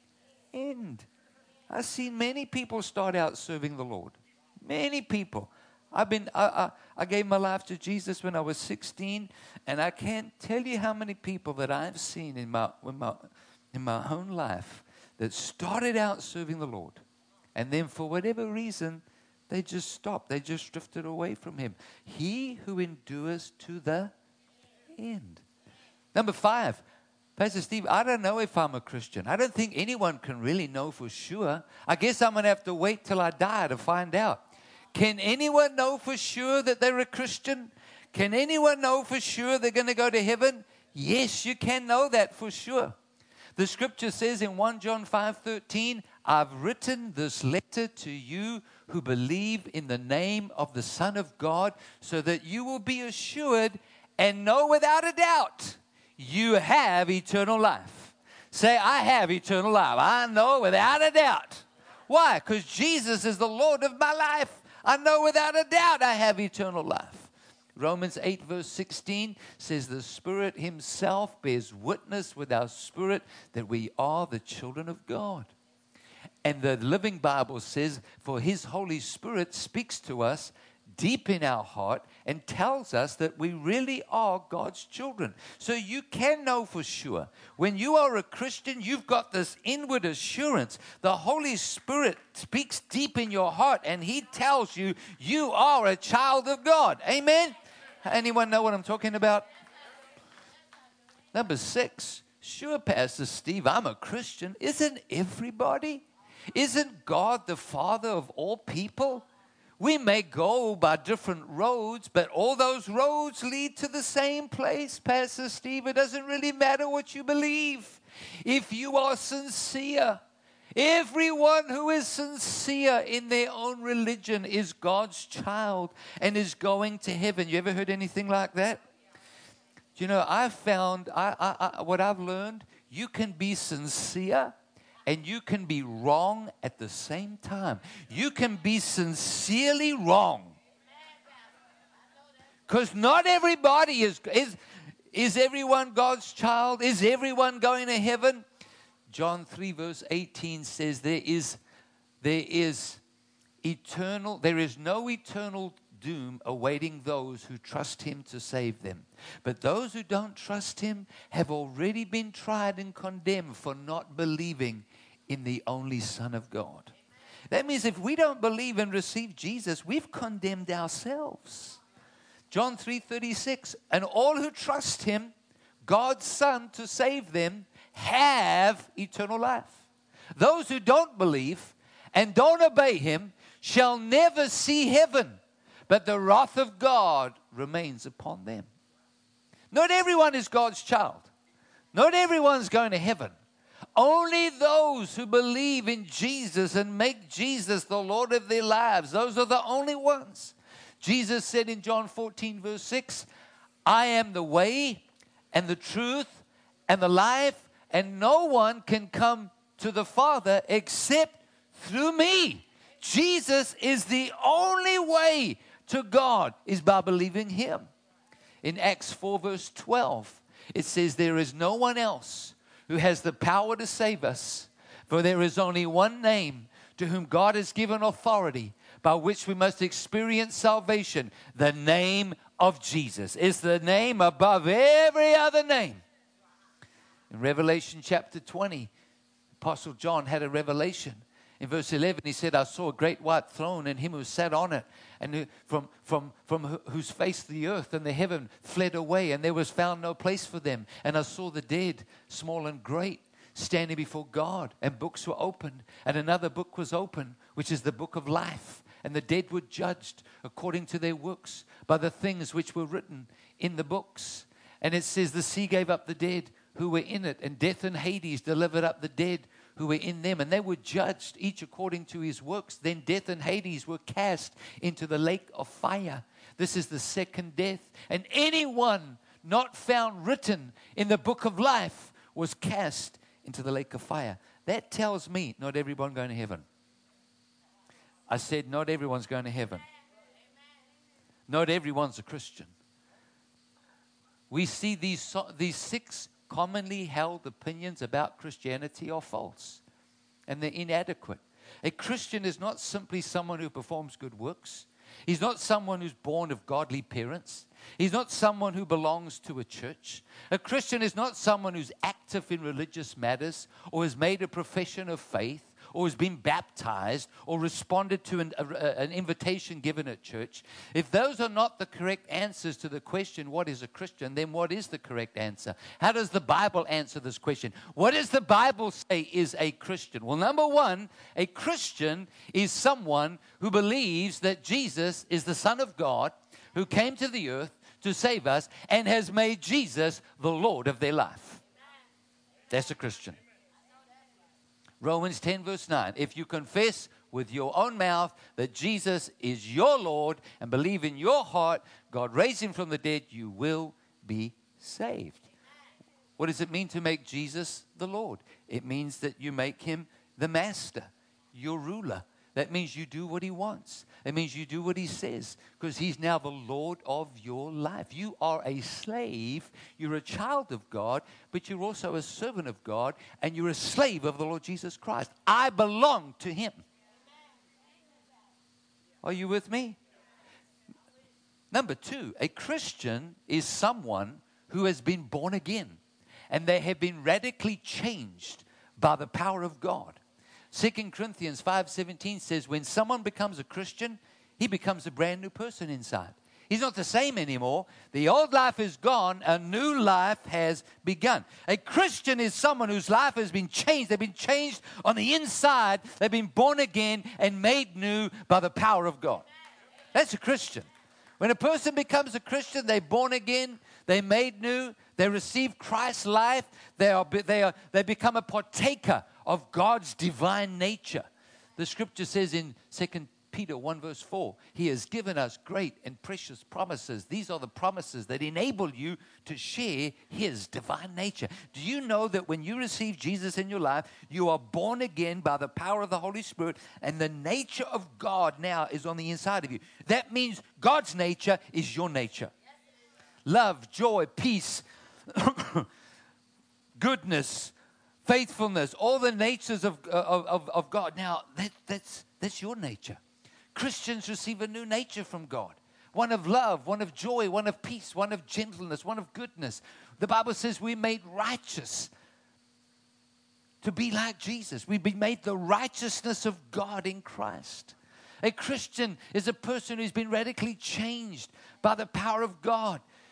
Speaker 7: end. I've seen many people start out serving the Lord. Many people. I've been. I, I, I gave my life to Jesus when I was sixteen, and I can't tell you how many people that I've seen in my, in my in my own life that started out serving the Lord, and then for whatever reason, they just stopped. They just drifted away from Him. He who endures to the end. Number five, Pastor Steve, I don't know if I'm a Christian. I don't think anyone can really know for sure. I guess I'm going to have to wait till I die to find out. Can anyone know for sure that they're a Christian? Can anyone know for sure they're going to go to heaven? Yes, you can know that for sure. The scripture says in First John five thirteen, "I've written this letter to you who believe in the name of the Son of God, so that you will be assured and know without a doubt you have eternal life." Say, "I have eternal life." I know without a doubt. Why? Because Jesus is the Lord of my life. I know without a doubt I have eternal life. Romans eight verse sixteen says, "The Spirit Himself bears witness with our spirit that we are the children of God." And the Living Bible says, "For His Holy Spirit speaks to us deep in our heart and tells us that we really are God's children." So you can know for sure. When you are a Christian, you've got this inward assurance. The Holy Spirit speaks deep in your heart and He tells you you are a child of God. Amen? Anyone know what I'm talking about? Number six, sure, Pastor Steve, I'm a Christian. Isn't everybody? Isn't God the Father of all people? We may go by different roads, but all those roads lead to the same place, Pastor Steve. It doesn't really matter what you believe. If you are sincere, everyone who is sincere in their own religion is God's child and is going to heaven. You ever heard anything like that? You know, I've found, I, I, I, what I've learned, you can be sincere and you can be wrong at the same time. You can be sincerely wrong. Because not everybody is, is, is everyone God's child? Is everyone going to heaven? John three verse eighteen says there is, there is eternal, there is no eternal doom awaiting those who trust Him to save them. But those who don't trust Him have already been tried and condemned for not believing in the only Son of God. That means if we don't believe and receive Jesus, we've condemned ourselves. John three thirty-six, "And all who trust Him, God's Son, to save them, have eternal life. Those who don't believe and don't obey him shall never see heaven, but the wrath of God remains upon them. Not everyone is God's child. Not everyone's going to heaven. Only those who believe in Jesus and make Jesus the Lord of their lives, those are the only ones. Jesus said in John fourteen, verse six, I am the way and the truth and the life, and no one can come to the Father except through me. Jesus is the only way to God, is by believing him. In Acts four, verse twelve, it says, there is no one else who has the power to save us, for there is only one name to whom God has given authority by which we must experience salvation. The name of Jesus is the name above every other name. In Revelation chapter twenty, Apostle John had a revelation. In verse eleven, he said, I saw a great white throne and him who sat on it, and who, from, from, from whose face the earth and the heaven fled away, and there was found no place for them. And I saw the dead, small and great, standing before God, and books were opened. And another book was opened, which is the book of life. And the dead were judged according to their works by the things which were written in the books. And it says, the sea gave up the dead who were in it, and death and Hades delivered up the dead who were in them, and they were judged each according to his works. Then death and Hades were cast into the lake of fire. This is the second death. And anyone not found written in the book of life was cast into the lake of fire. That tells me not everyone going to heaven. I said not everyone's going to heaven. Not everyone's a Christian. We see these, these six commonly held opinions about Christianity are false, and they're inadequate. A Christian is not simply someone who performs good works. He's not someone who's born of godly parents. He's not someone who belongs to a church. A Christian is not someone who's active in religious matters, or has made a profession of faith, or has been baptized, or responded to an, a, an invitation given at church. If those are not the correct answers to the question, what is a Christian, then what is the correct answer? How does the Bible answer this question? What does the Bible say is a Christian? Well, number one, a Christian is someone who believes that Jesus is the Son of God, who came to the earth to save us, and has made Jesus the Lord of their life. That's a Christian. Romans ten, verse nine, if you confess with your own mouth that Jesus is your Lord and believe in your heart God raised him from the dead, you will be saved. What does it mean to make Jesus the Lord? It means that you make him the master, your ruler. That means you do what he wants. It means you do what he says, because he's now the Lord of your life. You are a slave. You're a child of God, but you're also a servant of God, and you're a slave of the Lord Jesus Christ. I belong to him. Are you with me? Number two, a Christian is someone who has been born again, and they have been radically changed by the power of God. Second Corinthians five seventeen says, when someone becomes a Christian, he becomes a brand new person inside. He's not the same anymore. The old life is gone. A new life has begun. A Christian is someone whose life has been changed. They've been changed on the inside. They've been born again and made new by the power of God. That's a Christian. When a person becomes a Christian, they're born again, they're made new, they receive Christ's life, they are they are they become a partaker of God's divine nature. The scripture says in Second Peter one verse four, he has given us great and precious promises. These are the promises that enable you to share his divine nature. Do you know that when you receive Jesus in your life, you are born again by the power of the Holy Spirit, and the nature of God now is on the inside of you? That means God's nature is your nature. Love, joy, peace, goodness, faithfulness, all the natures of, of, of, of God. Now, that, that's, that's your nature. Christians receive a new nature from God. One of love, one of joy, one of peace, one of gentleness, one of goodness. The Bible says we're made righteous to be like Jesus. We've been made the righteousness of God in Christ. A Christian is a person who's been radically changed by the power of God.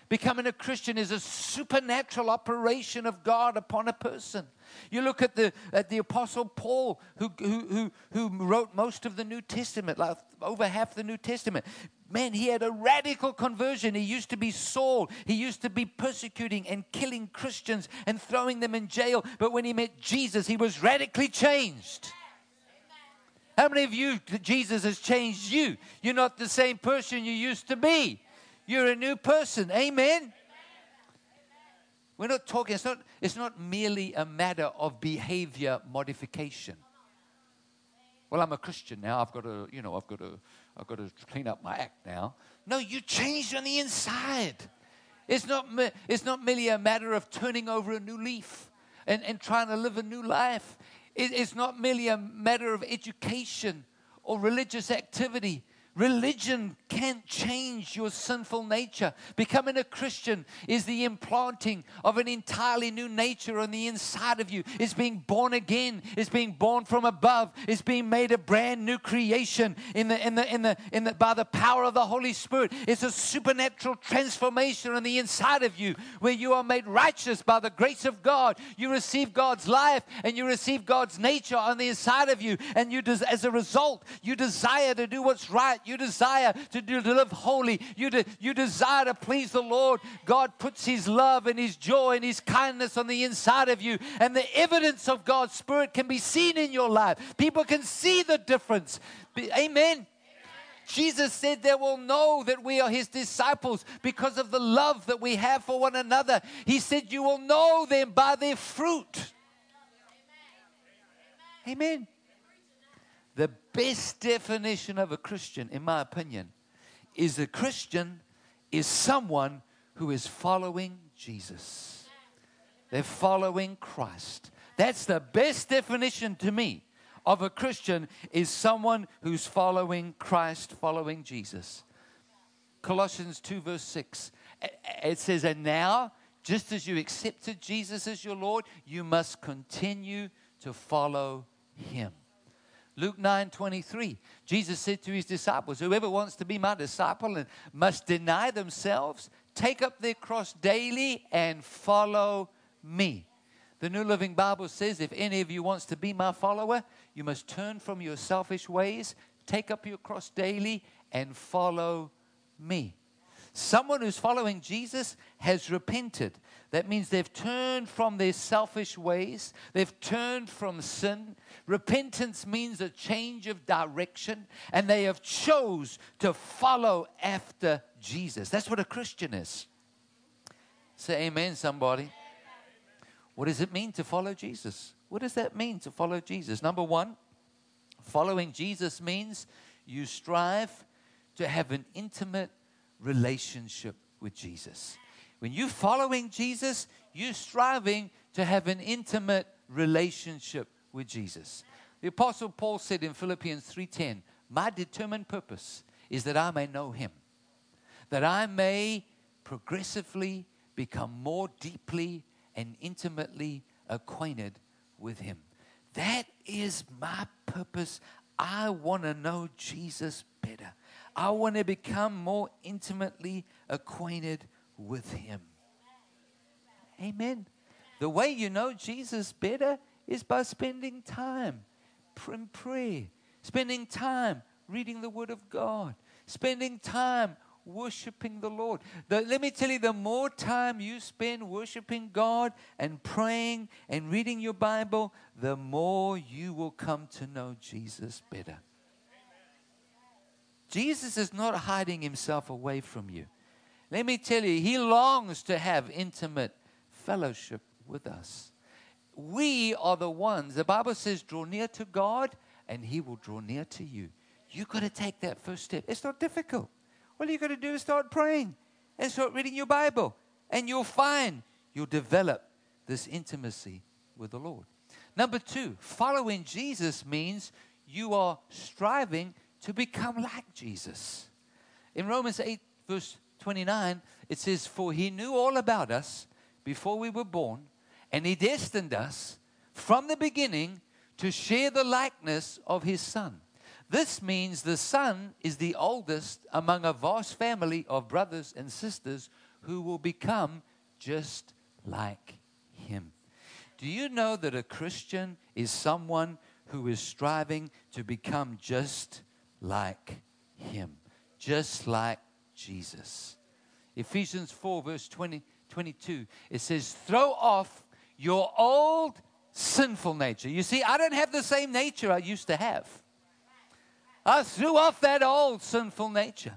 Speaker 7: Becoming a Christian is a supernatural operation of God upon a person. You look at the at the Apostle Paul, who who who, who wrote most of the New Testament, like over half the New Testament. Man, he had a radical conversion. He used to be Saul. He used to be persecuting and killing Christians and throwing them in jail. But when he met Jesus, he was radically changed. How many of you, Jesus has changed you? You're not the same person you used to be. You're a new person. Amen? We're not talking, it's not, it's not merely a matter of behavior modification. Well, I'm a Christian now. I've got to, you know, I've got to, I've got to clean up my act now. No, you changed on the inside. It's not, it's not merely a matter of turning over a new leaf and, and trying to live a new life. It, it's not merely a matter of education or religious activity. Religion can't change your sinful nature. Becoming a Christian is the implanting of an entirely new nature on the inside of you. It's being born again. It's being born from above. It's being made a brand new creation in the in the in the in the by the power of the Holy Spirit. It's a supernatural transformation on the inside of you, where you are made righteous by the grace of God. You receive God's life and you receive God's nature on the inside of you, and you des- as a result, you desire to do what's right. You desire to, do, to live holy. You, de, you desire to please the Lord. God puts His love and His joy and His kindness on the inside of you. And the evidence of God's Spirit can be seen in your life. People can see the difference. Be, amen. Jesus said they will know that we are His disciples because of the love that we have for one another. He said you will know them by their fruit. Amen. The best definition of a Christian, in my opinion, is a Christian is someone who is following Jesus. They're following Christ. That's the best definition to me of a Christian, is someone who's following Christ, following Jesus. Colossians two verse six, it says, and now, just as you accepted Jesus as your Lord, you must continue to follow Him. Luke nine twenty-three, Jesus said to His disciples, whoever wants to be my disciple and must deny themselves, take up their cross daily and follow me. The New Living Bible says, if any of you wants to be my follower, you must turn from your selfish ways, take up your cross daily and follow me. Someone who's following Jesus has repented. That means they've turned from their selfish ways. They've turned from sin. Repentance means a change of direction, and they have chose to follow after Jesus. That's what a Christian is. Say amen, somebody. What does it mean to follow Jesus? What does that mean to follow Jesus? Number one, following Jesus means you strive to have an intimate relationship with Jesus. When you're following Jesus, you're striving to have an intimate relationship with Jesus. The Apostle Paul said in Philippians three ten, my determined purpose is that I may know Him, that I may progressively become more deeply and intimately acquainted with Him. That is my purpose. I want to know Jesus better. I want to become more intimately acquainted with Him. Amen. The way you know Jesus better is by spending time in prayer, spending time reading the Word of God, spending time worshiping the Lord. The, let me tell you, the more time you spend worshiping God and praying and reading your Bible, the more you will come to know Jesus better. Jesus is not hiding Himself away from you. Let me tell you, He longs to have intimate fellowship with us. We are the ones, the Bible says, draw near to God and He will draw near to you. You've got to take that first step. It's not difficult. All you've got to do is start praying and start reading your Bible, and you'll find you'll develop this intimacy with the Lord. Number two, following Jesus means you are striving to become like Jesus. In Romans eight, verse twenty-nine, it says, for He knew all about us before we were born, and He destined us from the beginning to share the likeness of His Son. This means the son is the oldest among a vast family of brothers and sisters who will become just like him. Do you know that a Christian is someone who is striving to become just like him, just like Jesus? Ephesians four, verse twenty, twenty-two, it says, throw off your old sinful nature. You see, I don't have the same nature I used to have. I threw off that old sinful nature.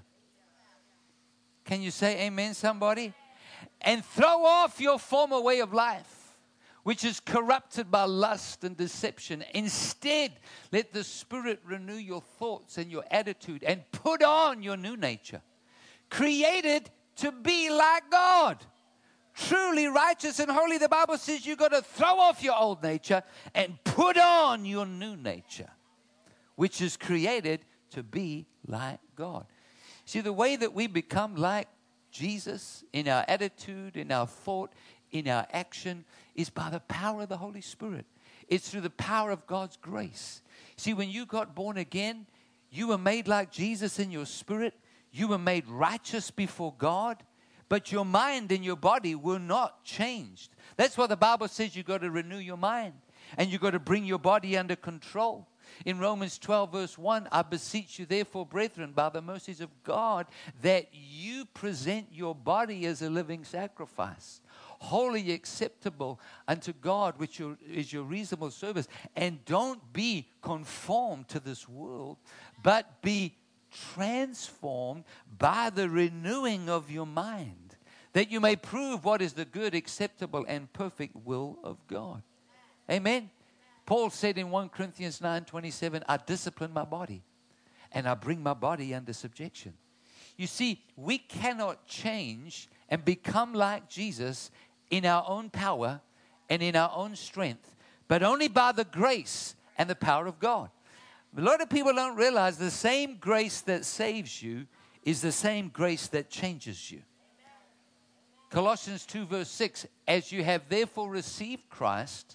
Speaker 7: Can you say amen, somebody? And throw off your former way of life, which is corrupted by lust and deception. Instead, let the Spirit renew your thoughts and your attitude and put on your new nature, created to be like God. Truly righteous and holy. The Bible says you've got to throw off your old nature and put on your new nature, which is created to be like God. See, the way that we become like Jesus in our attitude, in our thought, in our action is by the power of the Holy Spirit. It's through the power of God's grace. See, when you got born again, you were made like Jesus in your spirit. You were made righteous before God, but your mind and your body were not changed. That's why the Bible says you've got to renew your mind and you've got to bring your body under control. In Romans twelve, verse one, I beseech you, therefore, brethren, by the mercies of God, that you present your body as a living sacrifice, wholly acceptable unto God, which is your reasonable service. And don't be conformed to this world, but be transformed by the renewing of your mind, that you may prove what is the good, acceptable, and perfect will of God. Amen. Paul said in First Corinthians nine twenty-seven, I discipline my body and I bring my body under subjection. You see, we cannot change and become like Jesus in our own power and in our own strength, but only by the grace and the power of God. A lot of people don't realize the same grace that saves you is the same grace that changes you. Colossians two, verse six, as you have therefore received Christ,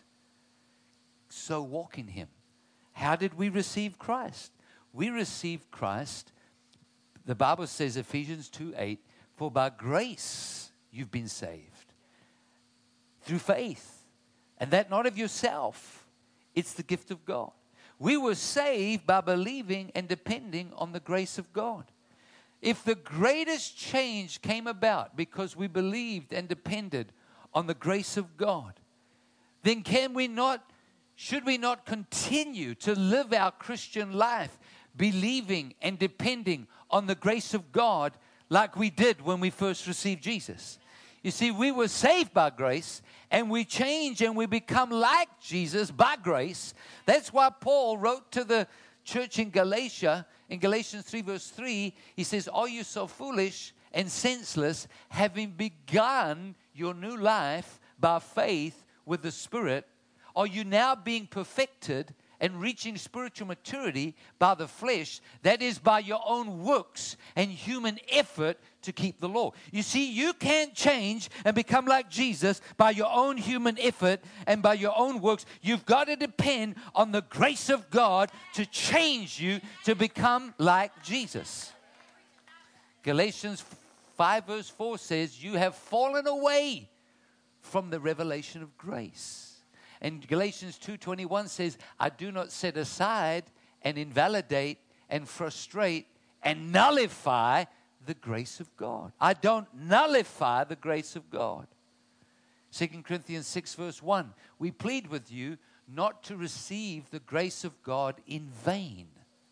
Speaker 7: so walk in him. How did we receive Christ? We received Christ, the Bible says, Ephesians two eight, for by grace you've been saved through faith, and that not of yourself, it's the gift of God. We were saved by believing and depending on the grace of God. If the greatest change came about because we believed and depended on the grace of God, then can we not Should we not continue to live our Christian life believing and depending on the grace of God like we did when we first received Jesus? You see, we were saved by grace and we change and we become like Jesus by grace. That's why Paul wrote to the church in Galatia, in Galatians three verse three, he says, are you so foolish and senseless, having begun your new life by faith with the Spirit? Are you now being perfected and reaching spiritual maturity by the flesh, that is by your own works and human effort to keep the law? You see, you can't change and become like Jesus by your own human effort and by your own works. You've got to depend on the grace of God to change you to become like Jesus. Galatians five verse four says, you have fallen away from the revelation of grace. And Galatians two twenty-one says, I do not set aside and invalidate and frustrate and nullify the grace of God. I don't nullify the grace of God. Second Corinthians six verse one, we plead with you not to receive the grace of God in vain.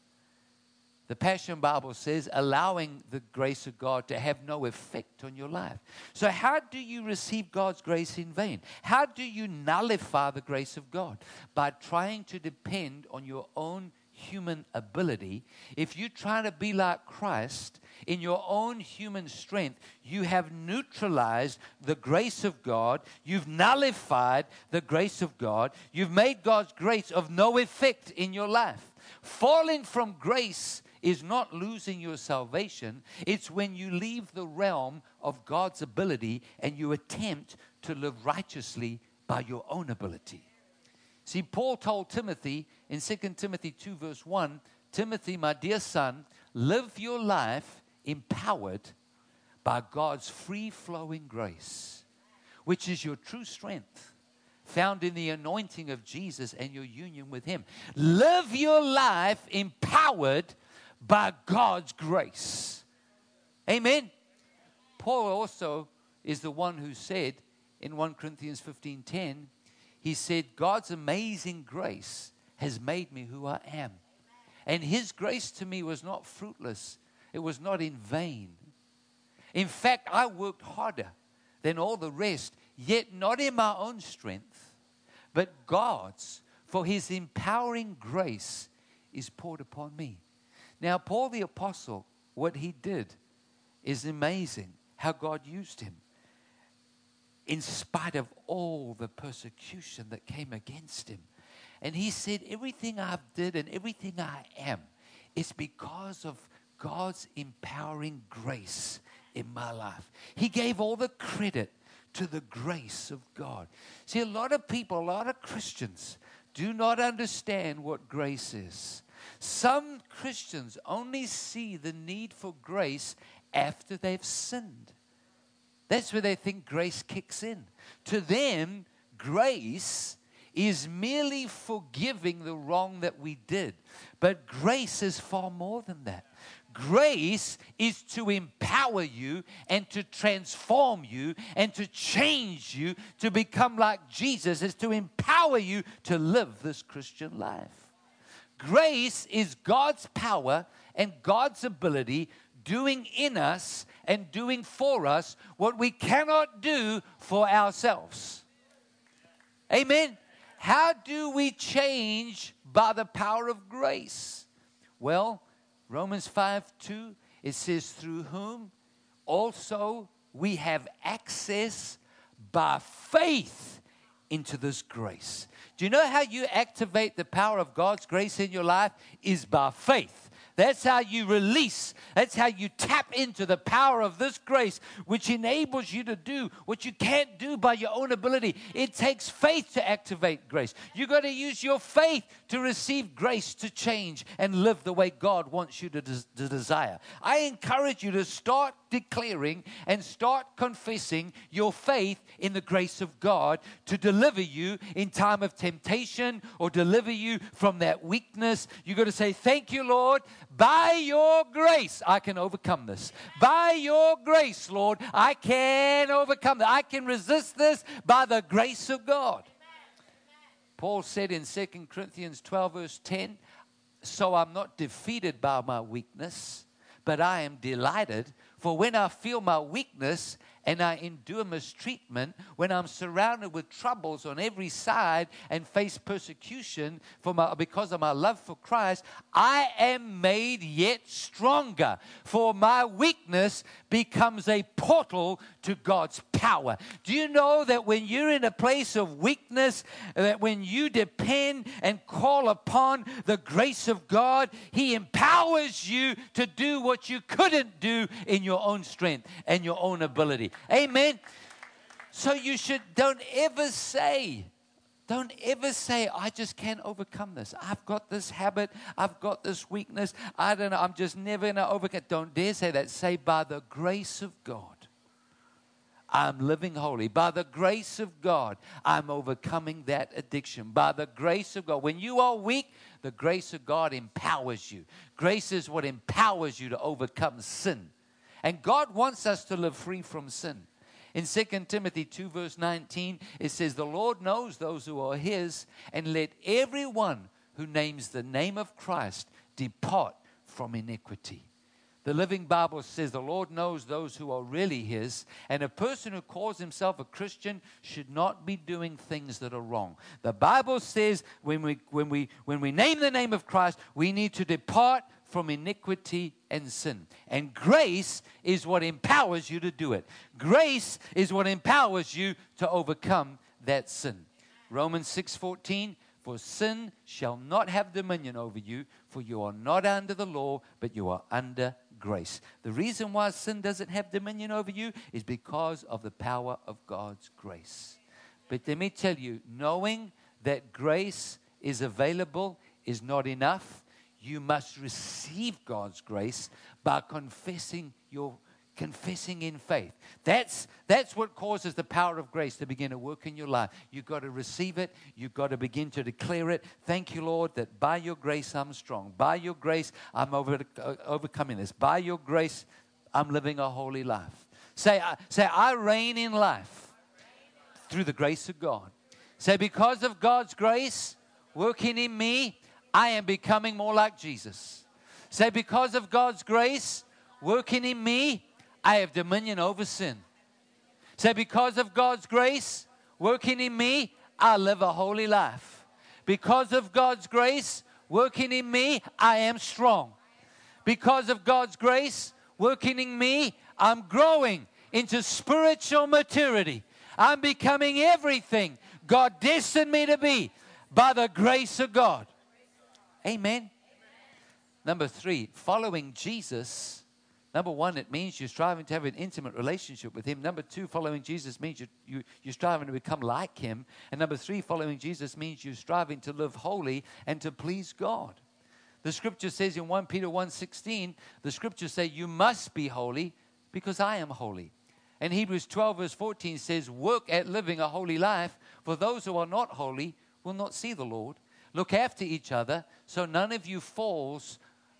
Speaker 7: The Passion Bible says, allowing the grace of God to have no effect on your life. So how do you receive God's grace in vain? How do you nullify the grace of God? By trying to depend on your own human ability. If you try to be like Christ in your own human strength, you have neutralized the grace of God. You've nullified the grace of God. You've made God's grace of no effect in your life. Falling from grace is not losing your salvation. It's when you leave the realm of God's ability and you attempt to live righteously by your own ability. See, Paul told Timothy in Second Timothy two verse one Timothy, my dear son, live your life empowered by God's free-flowing grace, which is your true strength, found in the anointing of Jesus and your union with him. Live your life empowered by God's grace. Amen. Paul also is the one who said in First Corinthians fifteen ten, he said, God's amazing grace has made me who I am. And his grace to me was not fruitless. It was not in vain. In fact, I worked harder than all the rest, yet not in my own strength, but God's, for his empowering grace is poured upon me. Now, Paul the Apostle, what he did is amazing, how God used him. In spite of all the persecution that came against him. And he said, everything I've did and everything I am is because of God's empowering grace in my life. He gave all the credit to the grace of God. See, a lot of people, a lot of Christians do not understand what grace is. Some Christians only see the need for grace after they've sinned. That's where they think grace kicks in. To them, grace is merely forgiving the wrong that we did. But grace is far more than that. Grace is to empower you and to transform you and to change you to become like Jesus. It's to empower you to live this Christian life. Grace is God's power and God's ability doing in us and doing for us what we cannot do for ourselves. Amen. How do we change by the power of grace? Well, Romans five two, it says, through whom also we have access by faith into this grace. Do you know how you activate the power of God's grace in your life? Is by faith. That's how you release. That's how you tap into the power of this grace, which enables you to do what you can't do by your own ability. It takes faith to activate grace. You've got to use your faith to receive grace to change and live the way God wants you to, des- to desire. I encourage you to start declaring and start confessing your faith in the grace of God to deliver you in time of temptation or deliver you from that weakness. You've got to say, thank you, Lord. By your grace, I can overcome this. By your grace, Lord, I can overcome that. I can resist this by the grace of God. Paul said in Second Corinthians twelve, verse ten, so I'm not defeated by my weakness, but I am delighted. For when I feel my weakness and I endure mistreatment, when I'm surrounded with troubles on every side and face persecution for my, because of my love for Christ, I am made yet stronger. For my weakness becomes a portal to God's power. Do you know that when you're in a place of weakness, that when you depend and call upon the grace of God, He empowers you to do what you couldn't do in your own strength and your own ability. Amen. So you should, don't ever say, don't ever say, I just can't overcome this. I've got this habit. I've got this weakness. I don't know. I'm just never going to overcome. Don't dare say that. Say, by the grace of God, I'm living holy. By the grace of God, I'm overcoming that addiction. By the grace of God. When you are weak, the grace of God empowers you. Grace is what empowers you to overcome sin. And God wants us to live free from sin. In Second Timothy two, verse nineteen, it says, the Lord knows those who are His, and let everyone who names the name of Christ depart from iniquity. The Living Bible says the Lord knows those who are really His, and a person who calls himself a Christian should not be doing things that are wrong. The Bible says when we, when we, when we name the name of Christ, we need to depart from iniquity and sin. And grace is what empowers you to do it. Grace is what empowers you to overcome that sin. Romans six fourteen, for sin shall not have dominion over you, for you are not under the law, but you are under grace. The reason why sin doesn't have dominion over you is because of the power of God's grace. But let me tell you, knowing that grace is available is not enough. you must receive God's grace by confessing your confessing in faith. That's that's what causes the power of grace to begin to work in your life. You've got to receive it. You've got to begin to declare it. Thank you, Lord, that by your grace I'm strong. By your grace I'm over, uh, overcoming this. By your grace I'm living a holy life. Say, uh, say, I reign in life through the grace of God. Say, because of God's grace working in me, I am becoming more like Jesus. Say, because of God's grace working in me, I have dominion over sin. Say, because of God's grace working in me, I live a holy life. Because of God's grace working in me, I am strong. Because of God's grace working in me, I'm growing into spiritual maturity. I'm becoming everything God destined me to be by the grace of God. Amen. Number three, following Jesus. Number one, it means you're striving to have an intimate relationship with Him. Number two, following Jesus means you, you, you're striving to become like Him. And number three, following Jesus means you're striving to live holy and to please God. The scripture says in First Peter one sixteen, the scriptures say you must be holy because I am holy. And Hebrews twelve verse fourteen says, work at living a holy life, for those who are not holy will not see the Lord. Look after each other so none of you falls,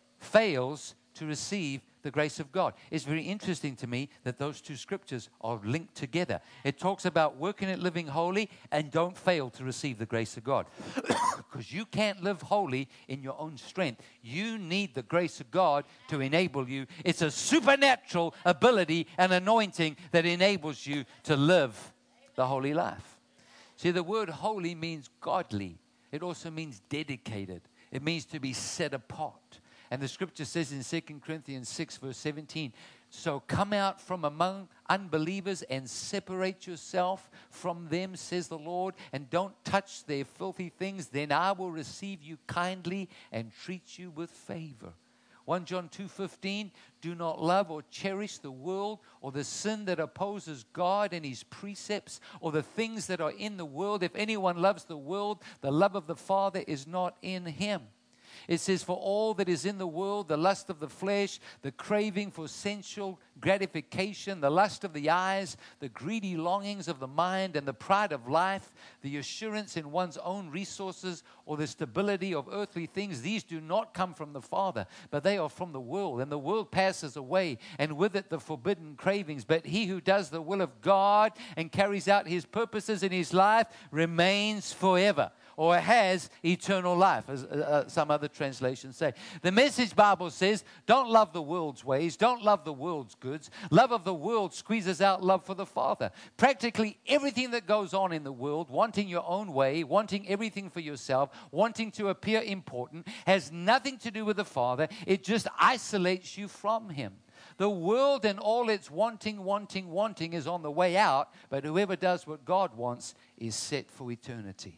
Speaker 7: fails to receive the grace of God. It's very interesting to me that those two scriptures are linked together. It talks about working at living holy and don't fail to receive the grace of God. Because you can't live holy in your own strength. You need the grace of God to enable you. It's a supernatural ability and anointing that enables you to live the holy life. See, the word holy means godly. It also means dedicated. It means to be set apart. And the scripture says in Second Corinthians six, verse seventeen, so come out from among unbelievers and separate yourself from them, says the Lord, and don't touch their filthy things. Then I will receive you kindly and treat you with favor. First John two fifteen, do not love or cherish the world or the sin that opposes God and His precepts or the things that are in the world. If anyone loves the world, the love of the Father is not in him. It says, for all that is in the world, the lust of the flesh, the craving for sensual gratification, the lust of the eyes, the greedy longings of the mind, and the pride of life, the assurance in one's own resources, or the stability of earthly things, these do not come from the Father, but they are from the world. And the world passes away, and with it the forbidden cravings. But he who does the will of God and carries out His purposes in his life remains forever, or has eternal life, as uh, some other translations say. The Message Bible says, don't love the world's ways, don't love the world's goods. Love of the world squeezes out love for the Father. Practically everything that goes on in the world, wanting your own way, wanting everything for yourself, wanting to appear important, has nothing to do with the Father. It just isolates you from Him. The world and all its wanting, wanting, wanting is on the way out, but whoever does what God wants is set for eternity.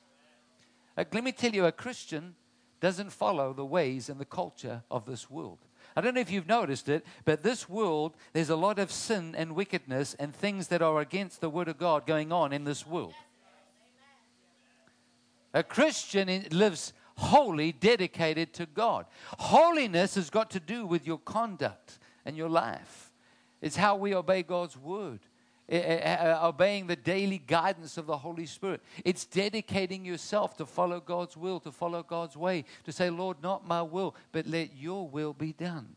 Speaker 7: Let me tell you, a Christian doesn't follow the ways and the culture of this world. I don't know if you've noticed it, but this world, there's a lot of sin and wickedness and things that are against the Word of God going on in this world. A Christian lives holy, dedicated to God. Holiness has got to do with your conduct and your life. It's how we obey God's Word. Obeying the daily guidance of the Holy Spirit. It's dedicating yourself to follow God's will, to follow God's way, to say, Lord, not my will, but let your will be done.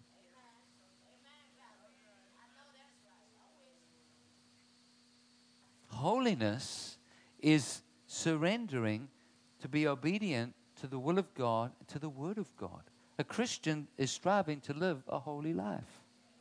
Speaker 7: Holiness is surrendering to be obedient to the will of God, to the Word of God. A Christian is striving to live a holy life.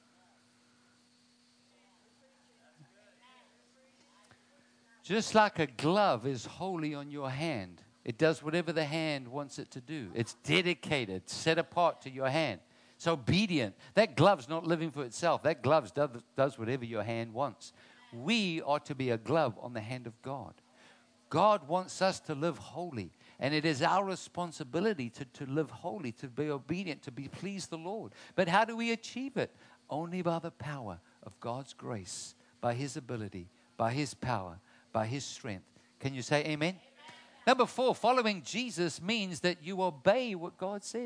Speaker 7: Just like a glove is holy on your hand. It does whatever the hand wants it to do. It's dedicated, set apart to your hand. It's obedient. That glove's not living for itself. That glove does, does whatever your hand wants. We are to be a glove on the hand of God. God wants us to live holy. And it is our responsibility to, to live holy, to be obedient, to be pleased the Lord. But how do we achieve it? Only by the power of God's grace, by His ability, by His power, by His strength. Can you say amen? Amen? Number four, following Jesus means that you obey what God says.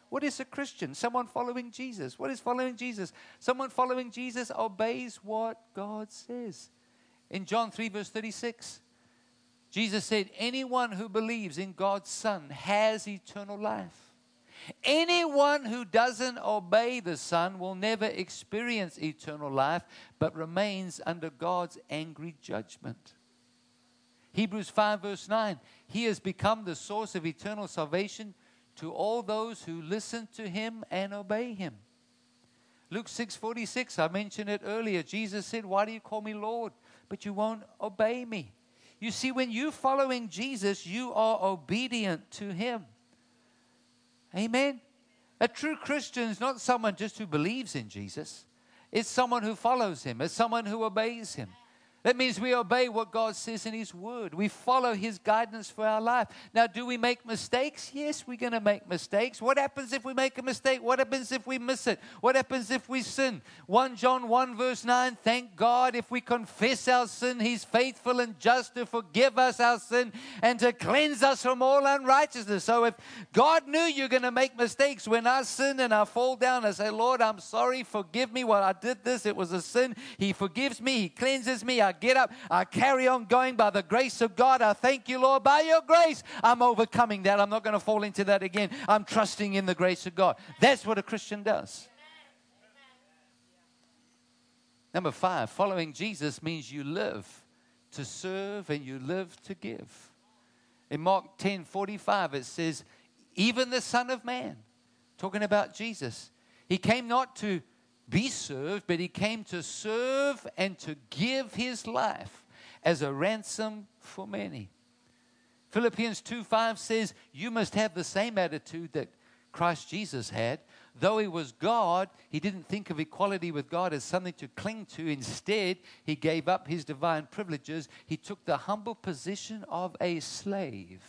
Speaker 7: What is a Christian? Someone following Jesus. What is following Jesus? Someone following Jesus obeys what God says. In John three, verse thirty-six, Jesus said, anyone who believes in God's Son has eternal life. Anyone who doesn't obey the Son will never experience eternal life, but remains under God's angry judgment. Hebrews five, verse nine, He has become the source of eternal salvation to all those who listen to Him and obey Him. Luke six forty-six, I mentioned it earlier. Jesus said, why do you call me Lord, but you won't obey me? You see, when you're following Jesus, you are obedient to Him. Amen. A true Christian is not someone just who believes in Jesus. It's someone who follows Him. It's someone who obeys Him. That means we obey what God says in His Word. We follow His guidance for our life. Now, do we make mistakes? Yes, we're going to make mistakes. What happens if we make a mistake? What happens if we miss it? What happens if we sin? First John one, verse nine, thank God if we confess our sin, He's faithful and just to forgive us our sin and to cleanse us from all unrighteousness. So if God knew you're going to make mistakes, when I sin and I fall down, I say, Lord, I'm sorry, forgive me. Well, I did this. It was a sin. He forgives me. He cleanses me. I get up, I carry on going by the grace of God. I thank you, Lord, by your grace, I'm overcoming that. I'm not going to fall into that again. I'm trusting in the grace of God. That's what a Christian does. Number five, following Jesus means you live to serve and you live to give. In Mark ten forty-five, it says, even the Son of Man, talking about Jesus, He came not to be served, but He came to serve and to give His life as a ransom for many. Philippians two five says, you must have the same attitude that Christ Jesus had. Though He was God, He didn't think of equality with God as something to cling to. Instead, He gave up His divine privileges. He took the humble position of a slave.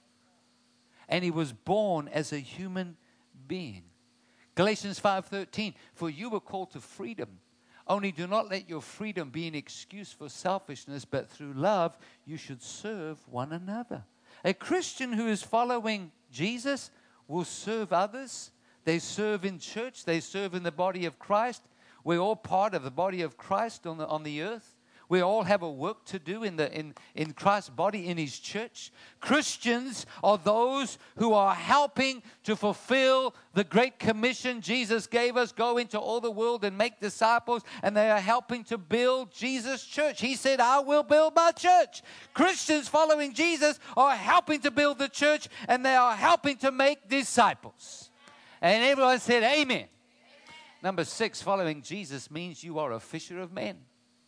Speaker 7: And He was born as a human being. Galatians five thirteen, for you were called to freedom. Only do not let your freedom be an excuse for selfishness, but through love you should serve one another. A Christian who is following Jesus will serve others. They serve in church. They serve in the body of Christ. We're all part of the body of Christ on the, on the earth. We all have a work to do in, the, in, in Christ's body, in His church. Christians are those who are helping to fulfill the great commission Jesus gave us, go into all the world and make disciples, and they are helping to build Jesus' church. He said, I will build my church. Christians following Jesus are helping to build the church, and they are helping to make disciples. And everyone said, amen. Amen. Number six, following Jesus means you are a fisher of men.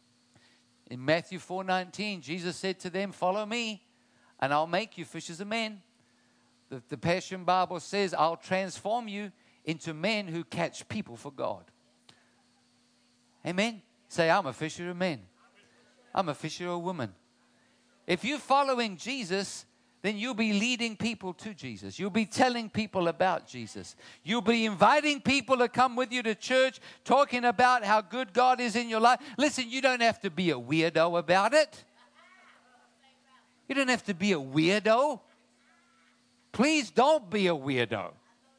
Speaker 7: In Matthew four nineteen, Jesus said to them, follow me, and I'll make you fishers of men. The, the Passion Bible says, I'll transform you into men who catch people for God. Amen? Say, I'm a fisher of men. I'm a fisher of women. If you're following Jesus, then you'll be leading people to Jesus. You'll be telling people about Jesus. You'll be inviting people to come with you to church, talking about how good God is in your life. Listen, you don't have to be a weirdo about it. You don't have to be a weirdo. Please don't be a weirdo.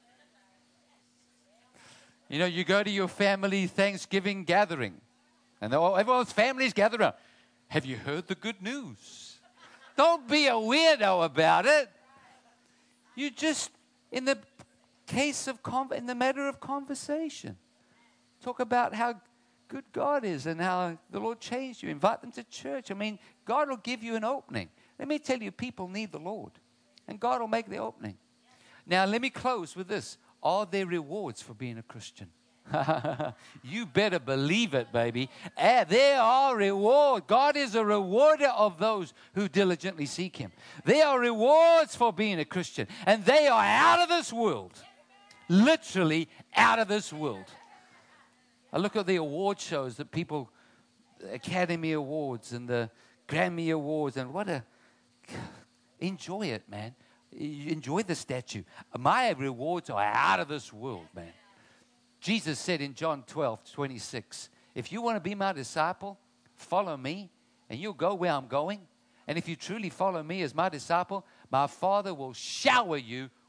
Speaker 7: You know, you go to your family Thanksgiving gathering, and everyone's families gather around. Have you heard the good news? Don't be a weirdo about it. You just, in the case of, in the matter of conversation, talk about how good God is and how the Lord changed you. Invite them to church. I mean, God will give you an opening. Let me tell you, people need the Lord, and God will make the opening. Now, let me close with this. Are there rewards for being a Christian? You better believe it, baby. Uh, there are rewards. God is a rewarder of those who diligently seek Him. There are rewards for being a Christian, and they are out of this world. Literally out of this world. I look at the award shows that people, the Academy Awards and the Grammy Awards, and what a, enjoy it, man. Enjoy the statue. My rewards are out of this world, man. Jesus said in John twelve twenty-six, if you want to be my disciple, follow me, and you'll go where I'm going. And if you truly follow me as my disciple, my Father will shower you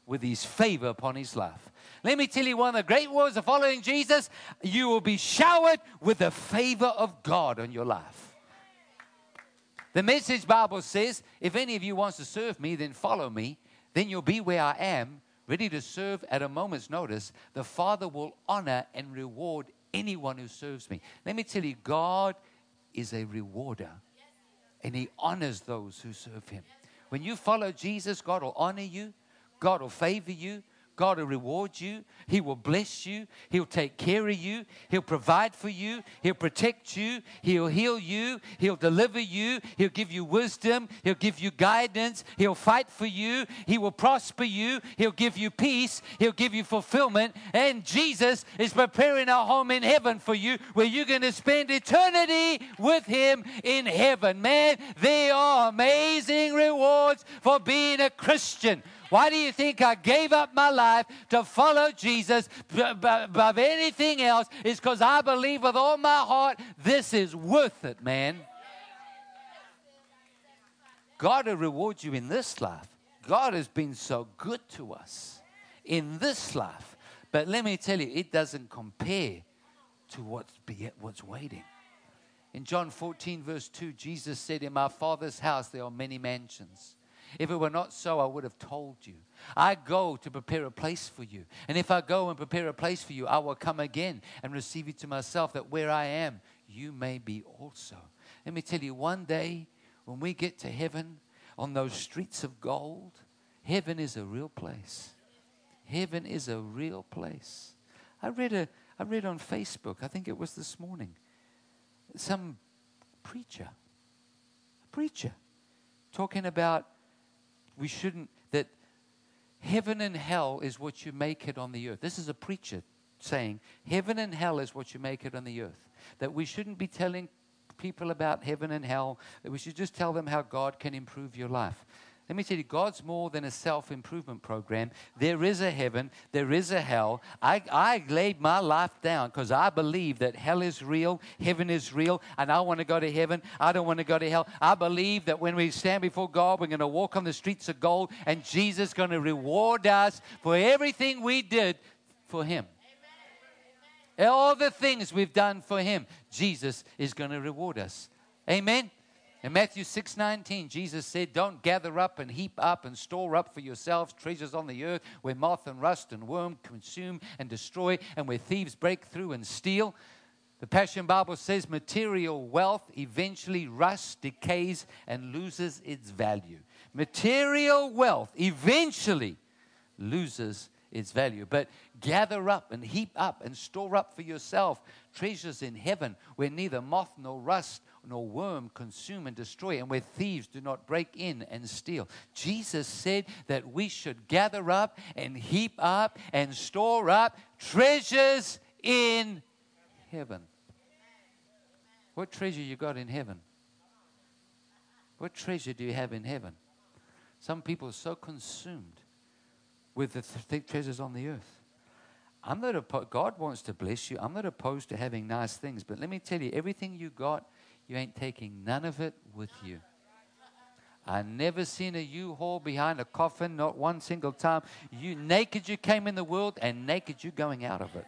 Speaker 7: with his favor upon his life. Let me tell you one of the great words of following Jesus. You will be showered with the favor of God on your life. The Message Bible says, if any of you wants to serve me, then follow me. Then you'll be where I am, ready to serve at a moment's notice. The Father will honor and reward anyone who serves me. Let me tell you, God is a rewarder, and he honors those who serve him. When you follow Jesus, God will honor you. God will favor you. God will reward you. He will bless you. He'll take care of you. He'll provide for you. He'll protect you. He'll heal you. He'll deliver you. He'll give you wisdom. He'll give you guidance. He'll fight for you. He will prosper you. He'll give you peace. He'll give you fulfillment. And Jesus is preparing a home in heaven for you where you're going to spend eternity with him in heaven. Man, there are amazing rewards for being a Christian. Why do you think I gave up my life to follow Jesus above anything else? It's because I believe with all my heart this is worth it, man. God will reward you in this life. God has been so good to us in this life. But let me tell you, it doesn't compare to what's, be, what's waiting. In John fourteen, verse two, Jesus said, in my Father's house there are many mansions. If it were not so, I would have told you. I go to prepare a place for you. And if I go and prepare a place for you, I will come again and receive you to myself, that where I am, you may be also. Let me tell you, one day when we get to heaven on those streets of gold, heaven is a real place. Heaven is a real place. I read a, I read on Facebook, I think it was this morning, some preacher, a preacher, talking about we shouldn't, that heaven and hell is what you make it on the earth. This is a preacher saying, heaven and hell is what you make it on the earth. That we shouldn't be telling people about heaven and hell, that we should just tell them how God can improve your life. Let me tell you, God's more than a self-improvement program. There is a heaven. There is a hell. I, I laid my life down because I believe that hell is real, heaven is real, and I want to go to heaven. I don't want to go to hell. I believe that when we stand before God, we're going to walk on the streets of gold, and Jesus is going to reward us for everything we did for him. Amen. All the things we've done for him, Jesus is going to reward us. Amen. In Matthew six nineteen, Jesus said, don't gather up and heap up and store up for yourselves treasures on the earth where moth and rust and worm consume and destroy, and where thieves break through and steal. The Passion Bible says material wealth eventually rusts, decays, and loses its value. Material wealth eventually loses its value. But gather up and heap up and store up for yourself treasures in heaven where neither moth nor rust nor worm consume and destroy, and where thieves do not break in and steal. Jesus said that we should gather up and heap up and store up treasures in heaven. What treasure you got in heaven? What treasure do you have in heaven? Some people are so consumed with the th- treasures on the earth. I'm not opposed. God wants to bless you. I'm not opposed to having nice things, but let me tell you, everything you got, you ain't taking none of it with you. I never seen a U-Haul behind a coffin, not one single time. You naked you came in the world, and naked you going out of it.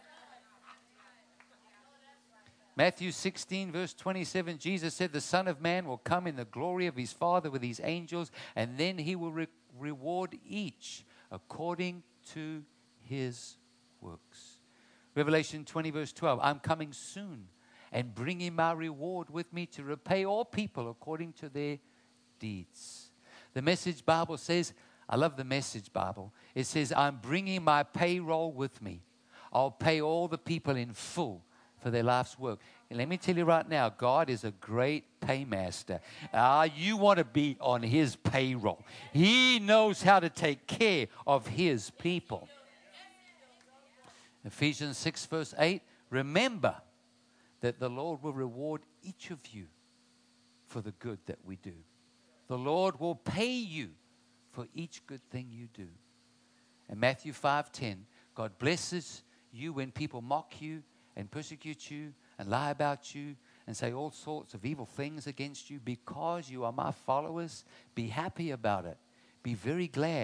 Speaker 7: Matthew sixteen, verse twenty-seven, Jesus said, the Son of Man will come in the glory of his Father with his angels, and then he will re- reward each according to his works. Revelation twenty, verse twelve, I'm coming soon, and bringing my reward with me to repay all people according to their deeds. The Message Bible says, I love the Message Bible. It says, I'm bringing my payroll with me. I'll pay all the people in full for their life's work. And let me tell you right now, God is a great paymaster. Uh, you want to be on his payroll. He knows how to take care of his people. Ephesians six, verse eight, remember that the Lord will reward each of you for the good that we do. The Lord will pay you for each good thing you do. And Matthew five ten, God blesses you when people mock you and persecute you and lie about you and say all sorts of evil things against you because you are my followers. Be happy about it. Be very glad,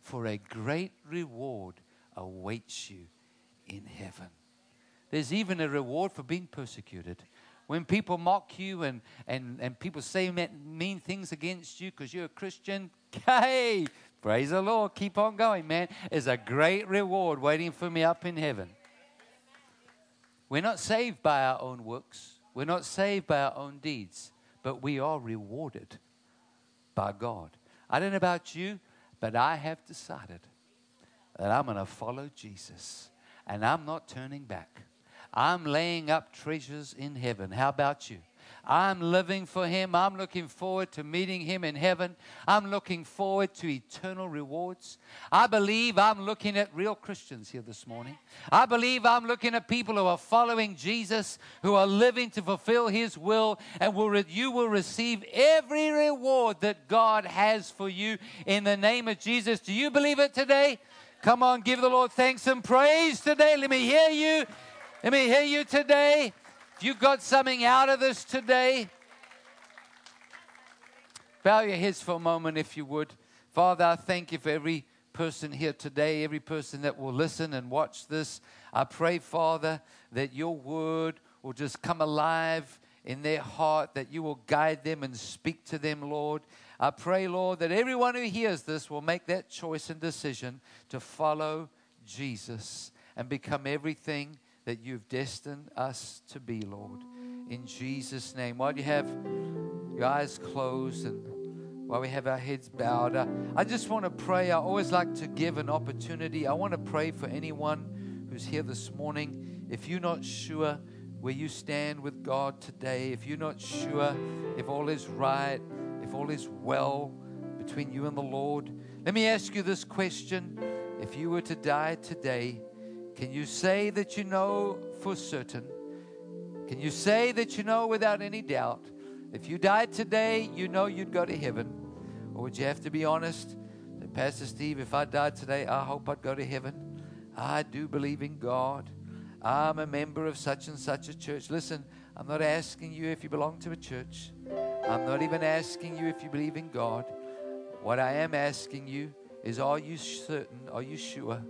Speaker 7: for a great reward awaits you in heaven. There's even a reward for being persecuted. When people mock you and, and, and people say mean things against you because you're a Christian, hey, praise the Lord, keep on going, man. There's a great reward waiting for me up in heaven. We're not saved by our own works. We're not saved by our own deeds, but we are rewarded by God. I don't know about you, but I have decided that I'm going to follow Jesus, and I'm not turning back. I'm laying up treasures in heaven. How about you? I'm living for Him. I'm looking forward to meeting Him in heaven. I'm looking forward to eternal rewards. I believe I'm looking at real Christians here this morning. I believe I'm looking at people who are following Jesus, who are living to fulfill His will, and will re- you will receive every reward that God has for you in the name of Jesus. Do you believe it today? Come on, give the Lord thanks and praise today. Let me hear you. Let me hear you today. If you got something out of this today, bow your heads for a moment if you would. Father, I thank you for every person here today, every person that will listen and watch this. I pray, Father, that your word will just come alive in their heart, that you will guide them and speak to them, Lord. I pray, Lord, that everyone who hears this will make that choice and decision to follow Jesus and become everything that you've destined us to be, Lord. In Jesus' name. While you have your eyes closed and while we have our heads bowed, I, I just want to pray. I always like to give an opportunity. I want to pray for anyone who's here this morning. If you're not sure where you stand with God today, if you're not sure if all is right, if all is well between you and the Lord, let me ask you this question. If you were to die today, can you say that you know for certain? Can you say that you know without any doubt? If you died today, you know you'd go to heaven. Or would you have to be honest? Pastor Steve, if I died today, I hope I'd go to heaven. I do believe in God. I'm a member of such and such a church. Listen, I'm not asking you if you belong to a church. I'm not even asking you if you believe in God. What I am asking you is, are you certain, are you sure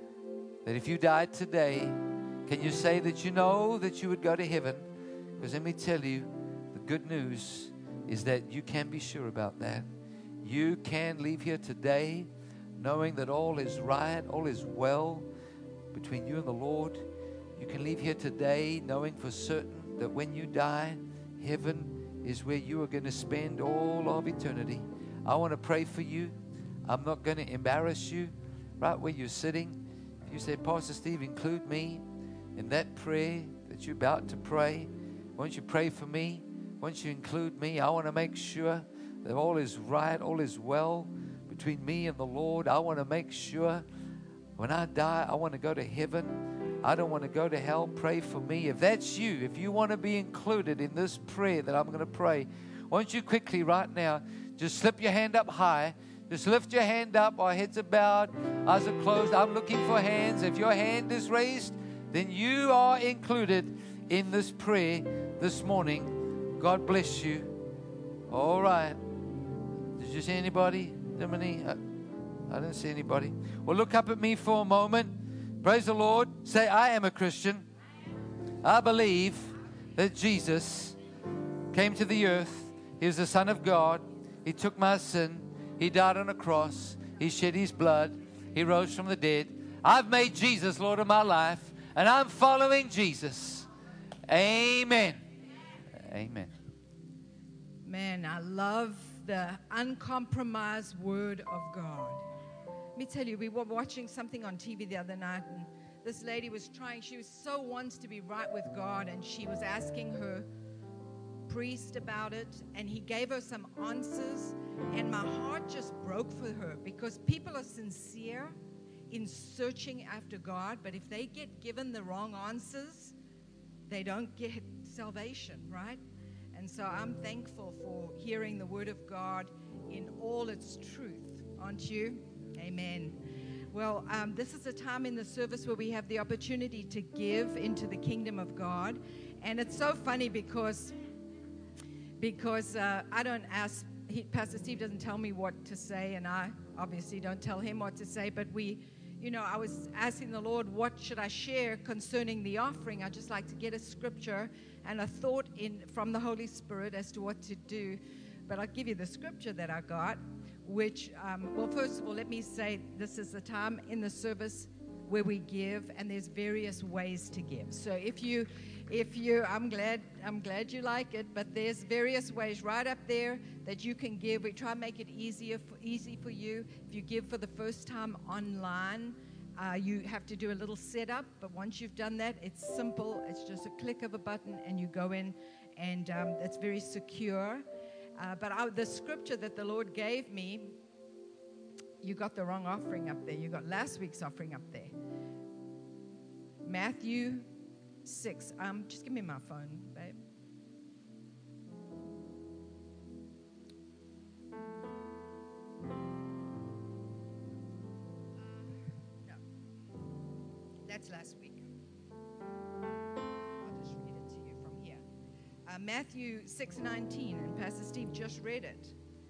Speaker 7: that if you died today, can you say that you know that you would go to heaven? Because let me tell you, the good news is that you can be sure about that. You can leave here today knowing that all is right, all is well between you and the Lord. You can leave here today knowing for certain that when you die, heaven is where you are going to spend all of eternity. I want to pray for you. I'm not going to embarrass you right where you're sitting. You say, Pastor Steve, include me in that prayer that you're about to pray. Won't you pray for me? Won't you include me? I want to make sure that all is right, all is well between me and the Lord. I want to make sure when I die, I want to go to heaven. I don't want to go to hell. Pray for me. If that's you, if you want to be included in this prayer that I'm going to pray, won't you quickly right now just slip your hand up high. Just lift your hand up. Our heads are bowed, eyes are closed. I'm looking for hands. If your hand is raised, then you are included in this prayer this morning. God bless you. All right. Did you see anybody, Dimini? I, I didn't see anybody. Well, look up at me for a moment. Praise the Lord. Say, I am a Christian. I believe that Jesus came to the earth. He was the Son of God. He took my sin. He died on a cross. He shed His blood. He rose from the dead. I've made Jesus Lord of my life, and I'm following Jesus. Amen. Amen.
Speaker 4: Man, I love the uncompromised word of God. Let me tell you, we were watching something on T V the other night, and this lady was trying, she was so wants to be right with God, and she was asking her priest about it, and he gave her some answers, and my heart just broke for her, because people are sincere in searching after God, but if they get given the wrong answers, they don't get salvation, right? And so I'm thankful for hearing the word of God in all its truth, aren't you? Amen. Well, um, this is a time in the service where we have the opportunity to give into the kingdom of God, and it's so funny because because uh, I don't ask he, Pastor Steve doesn't tell me what to say, and I obviously don't tell him what to say, but we, you know, I was asking the Lord, what should I share concerning the offering? I just like to get a scripture and a thought in from the Holy Spirit as to what to do. But I'll give you the scripture that I got, which, um, well, first of all, let me say this is the time in the service where we give, and there's various ways to give. So if you, if you, I'm glad, I'm glad you like it, but there's various ways right up there that you can give. We try to make it easier, for, easy for you. If you give for the first time online, uh, you have to do a little setup, but once you've done that, it's simple. It's just a click of a button, and you go in, and um, it's very secure. Uh, but I, the scripture that the Lord gave me, you got the wrong offering up there. You got last week's offering up there. Matthew six. Um, just give me my phone, babe. No. That's last week. I'll just read it to you from here. Uh, Matthew six nineteen, and Pastor Steve just read it.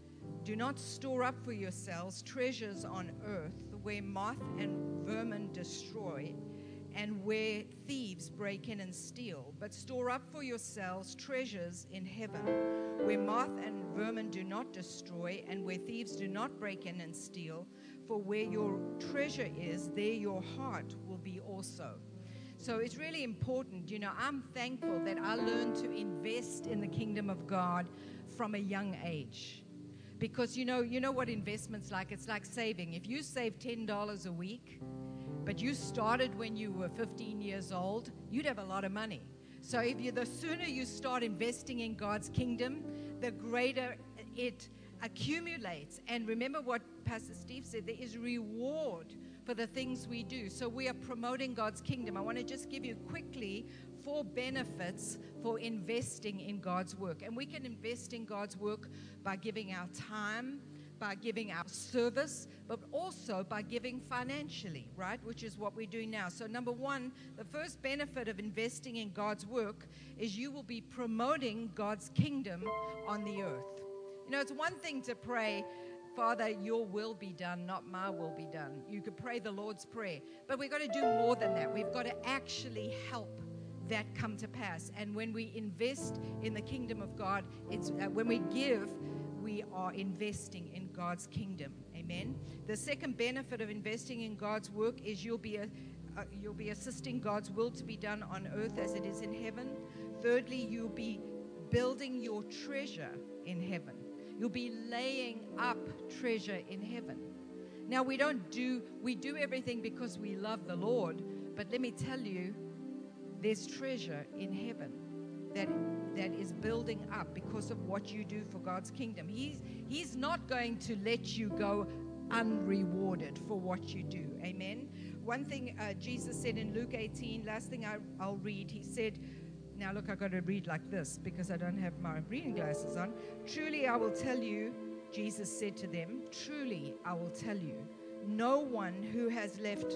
Speaker 4: Do not store up for yourselves treasures on earth where moth and vermin destroy and where thieves break in and steal, but store up for yourselves treasures in heaven where moth and vermin do not destroy and where thieves do not break in and steal. For where your treasure is, there your heart will be also. So it's really important. You know, I'm thankful that I learned to invest in the kingdom of God from a young age. Because, you know, you know what investment's like? It's like saving. If you save ten dollars a week, but you started when you were fifteen years old, you'd have a lot of money. So if you, the sooner you start investing in God's kingdom, the greater it accumulates. And remember what Pastor Steve said, there is reward for the things we do. So we are promoting God's kingdom. I want to just give you quickly four benefits for investing in God's work. And we can invest in God's work by giving our time, by giving our service, but also by giving financially, right? Which is what we're doing now. So number one, the first benefit of investing in God's work is you will be promoting God's kingdom on the earth. You know, it's one thing to pray, Father, your will be done, not my will be done. You could pray the Lord's Prayer. But we've got to do more than that. We've got to actually help that come to pass. And when we invest in the kingdom of God, it's uh, when we give, we are investing in God's kingdom. Amen. The second benefit of investing in God's work is you'll be a, uh, you'll be assisting God's will to be done on earth as it is in heaven. Thirdly, you'll be building your treasure in heaven. You'll be laying up treasure in heaven. Now, we don't do, we do everything because we love the Lord, but let me tell you, there's treasure in heaven that, that is building up because of what you do for God's kingdom. He's, he's not going to let you go unrewarded for what you do. Amen. One thing uh, Jesus said in Luke eighteen, last thing I, I'll read, he said, now look, I've got to read like this because I don't have my reading glasses on. Truly, I will tell you, Jesus said to them, truly, I will tell you, no one who has left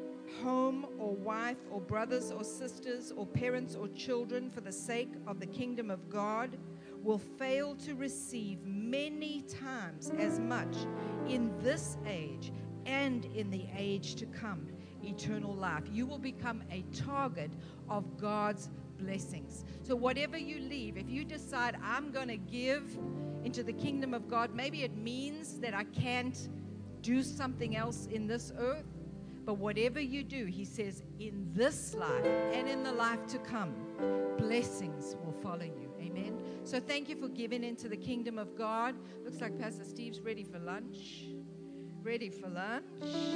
Speaker 4: home or wife or brothers or sisters or parents or children for the sake of the kingdom of God will fail to receive many times as much in this age and in the age to come, eternal life. You will become a target of God's blessings. So whatever you leave, if you decide I'm going to give into the kingdom of God, maybe it means that I can't do something else in this earth, but whatever you do, he says, in this life and in the life to come, blessings will follow you. Amen. So thank you for giving into the kingdom of God. Looks like Pastor Steve's ready for lunch. Ready for lunch.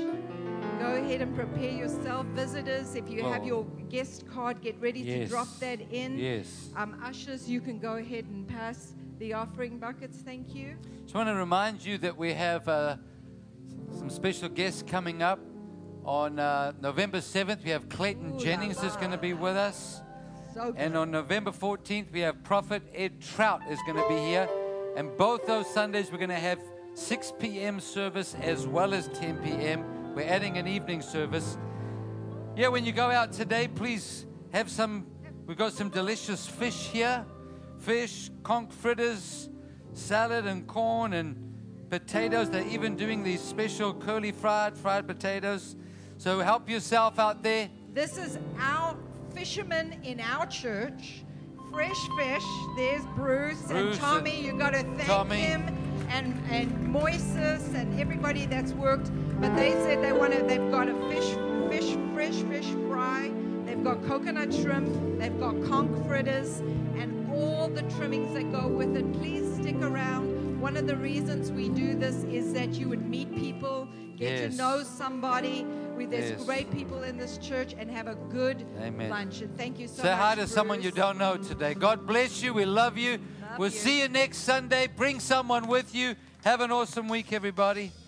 Speaker 4: Go ahead and prepare yourself. Visitors, if you
Speaker 7: Oh.
Speaker 4: have your guest card, get ready to
Speaker 7: Yes.
Speaker 4: drop that in.
Speaker 7: Yes.
Speaker 4: Um, ushers, you can go ahead and pass the offering buckets. Thank you.
Speaker 7: Just want to remind you that we have uh, some special guests coming up. On uh, November seventh, we have Clayton
Speaker 4: Ooh,
Speaker 7: Jennings
Speaker 4: la,
Speaker 7: is going to be with us.
Speaker 4: So good.
Speaker 7: And on November fourteenth, we have Prophet Ed Trout is going to be here. And both those Sundays, we're going to have six p.m. service as well as ten p.m. We're adding an evening service. Yeah, when you go out today, please have some, we've got some delicious fish here. Fish, conch fritters, salad and corn and potatoes. They're even doing these special curly fried fried potatoes. So help yourself out there.
Speaker 4: This is our fishermen in our church. Fresh fish. There's Bruce,
Speaker 7: Bruce
Speaker 4: and Tommy.
Speaker 7: and
Speaker 4: You got to thank
Speaker 7: Tommy.
Speaker 4: him, and and Moises and everybody that's worked. But they said they want to. They've got a fish, fish, fresh fish fry. They've got coconut shrimp. They've got conch fritters, and all the trimmings that go with it. Please stick around. One of the reasons we do this is that you would meet people, get
Speaker 7: Yes.
Speaker 4: to know somebody. We, there's
Speaker 7: Yes.
Speaker 4: great people in this church, and have a good
Speaker 7: Amen.
Speaker 4: lunch. And thank you so
Speaker 7: Say
Speaker 4: much.
Speaker 7: hi to someone you
Speaker 4: Bruce.
Speaker 7: don't know today. God bless you. We love you.
Speaker 4: Love
Speaker 7: we'll
Speaker 4: you.
Speaker 7: see you next Sunday. Bring someone with you. Have an awesome week, everybody.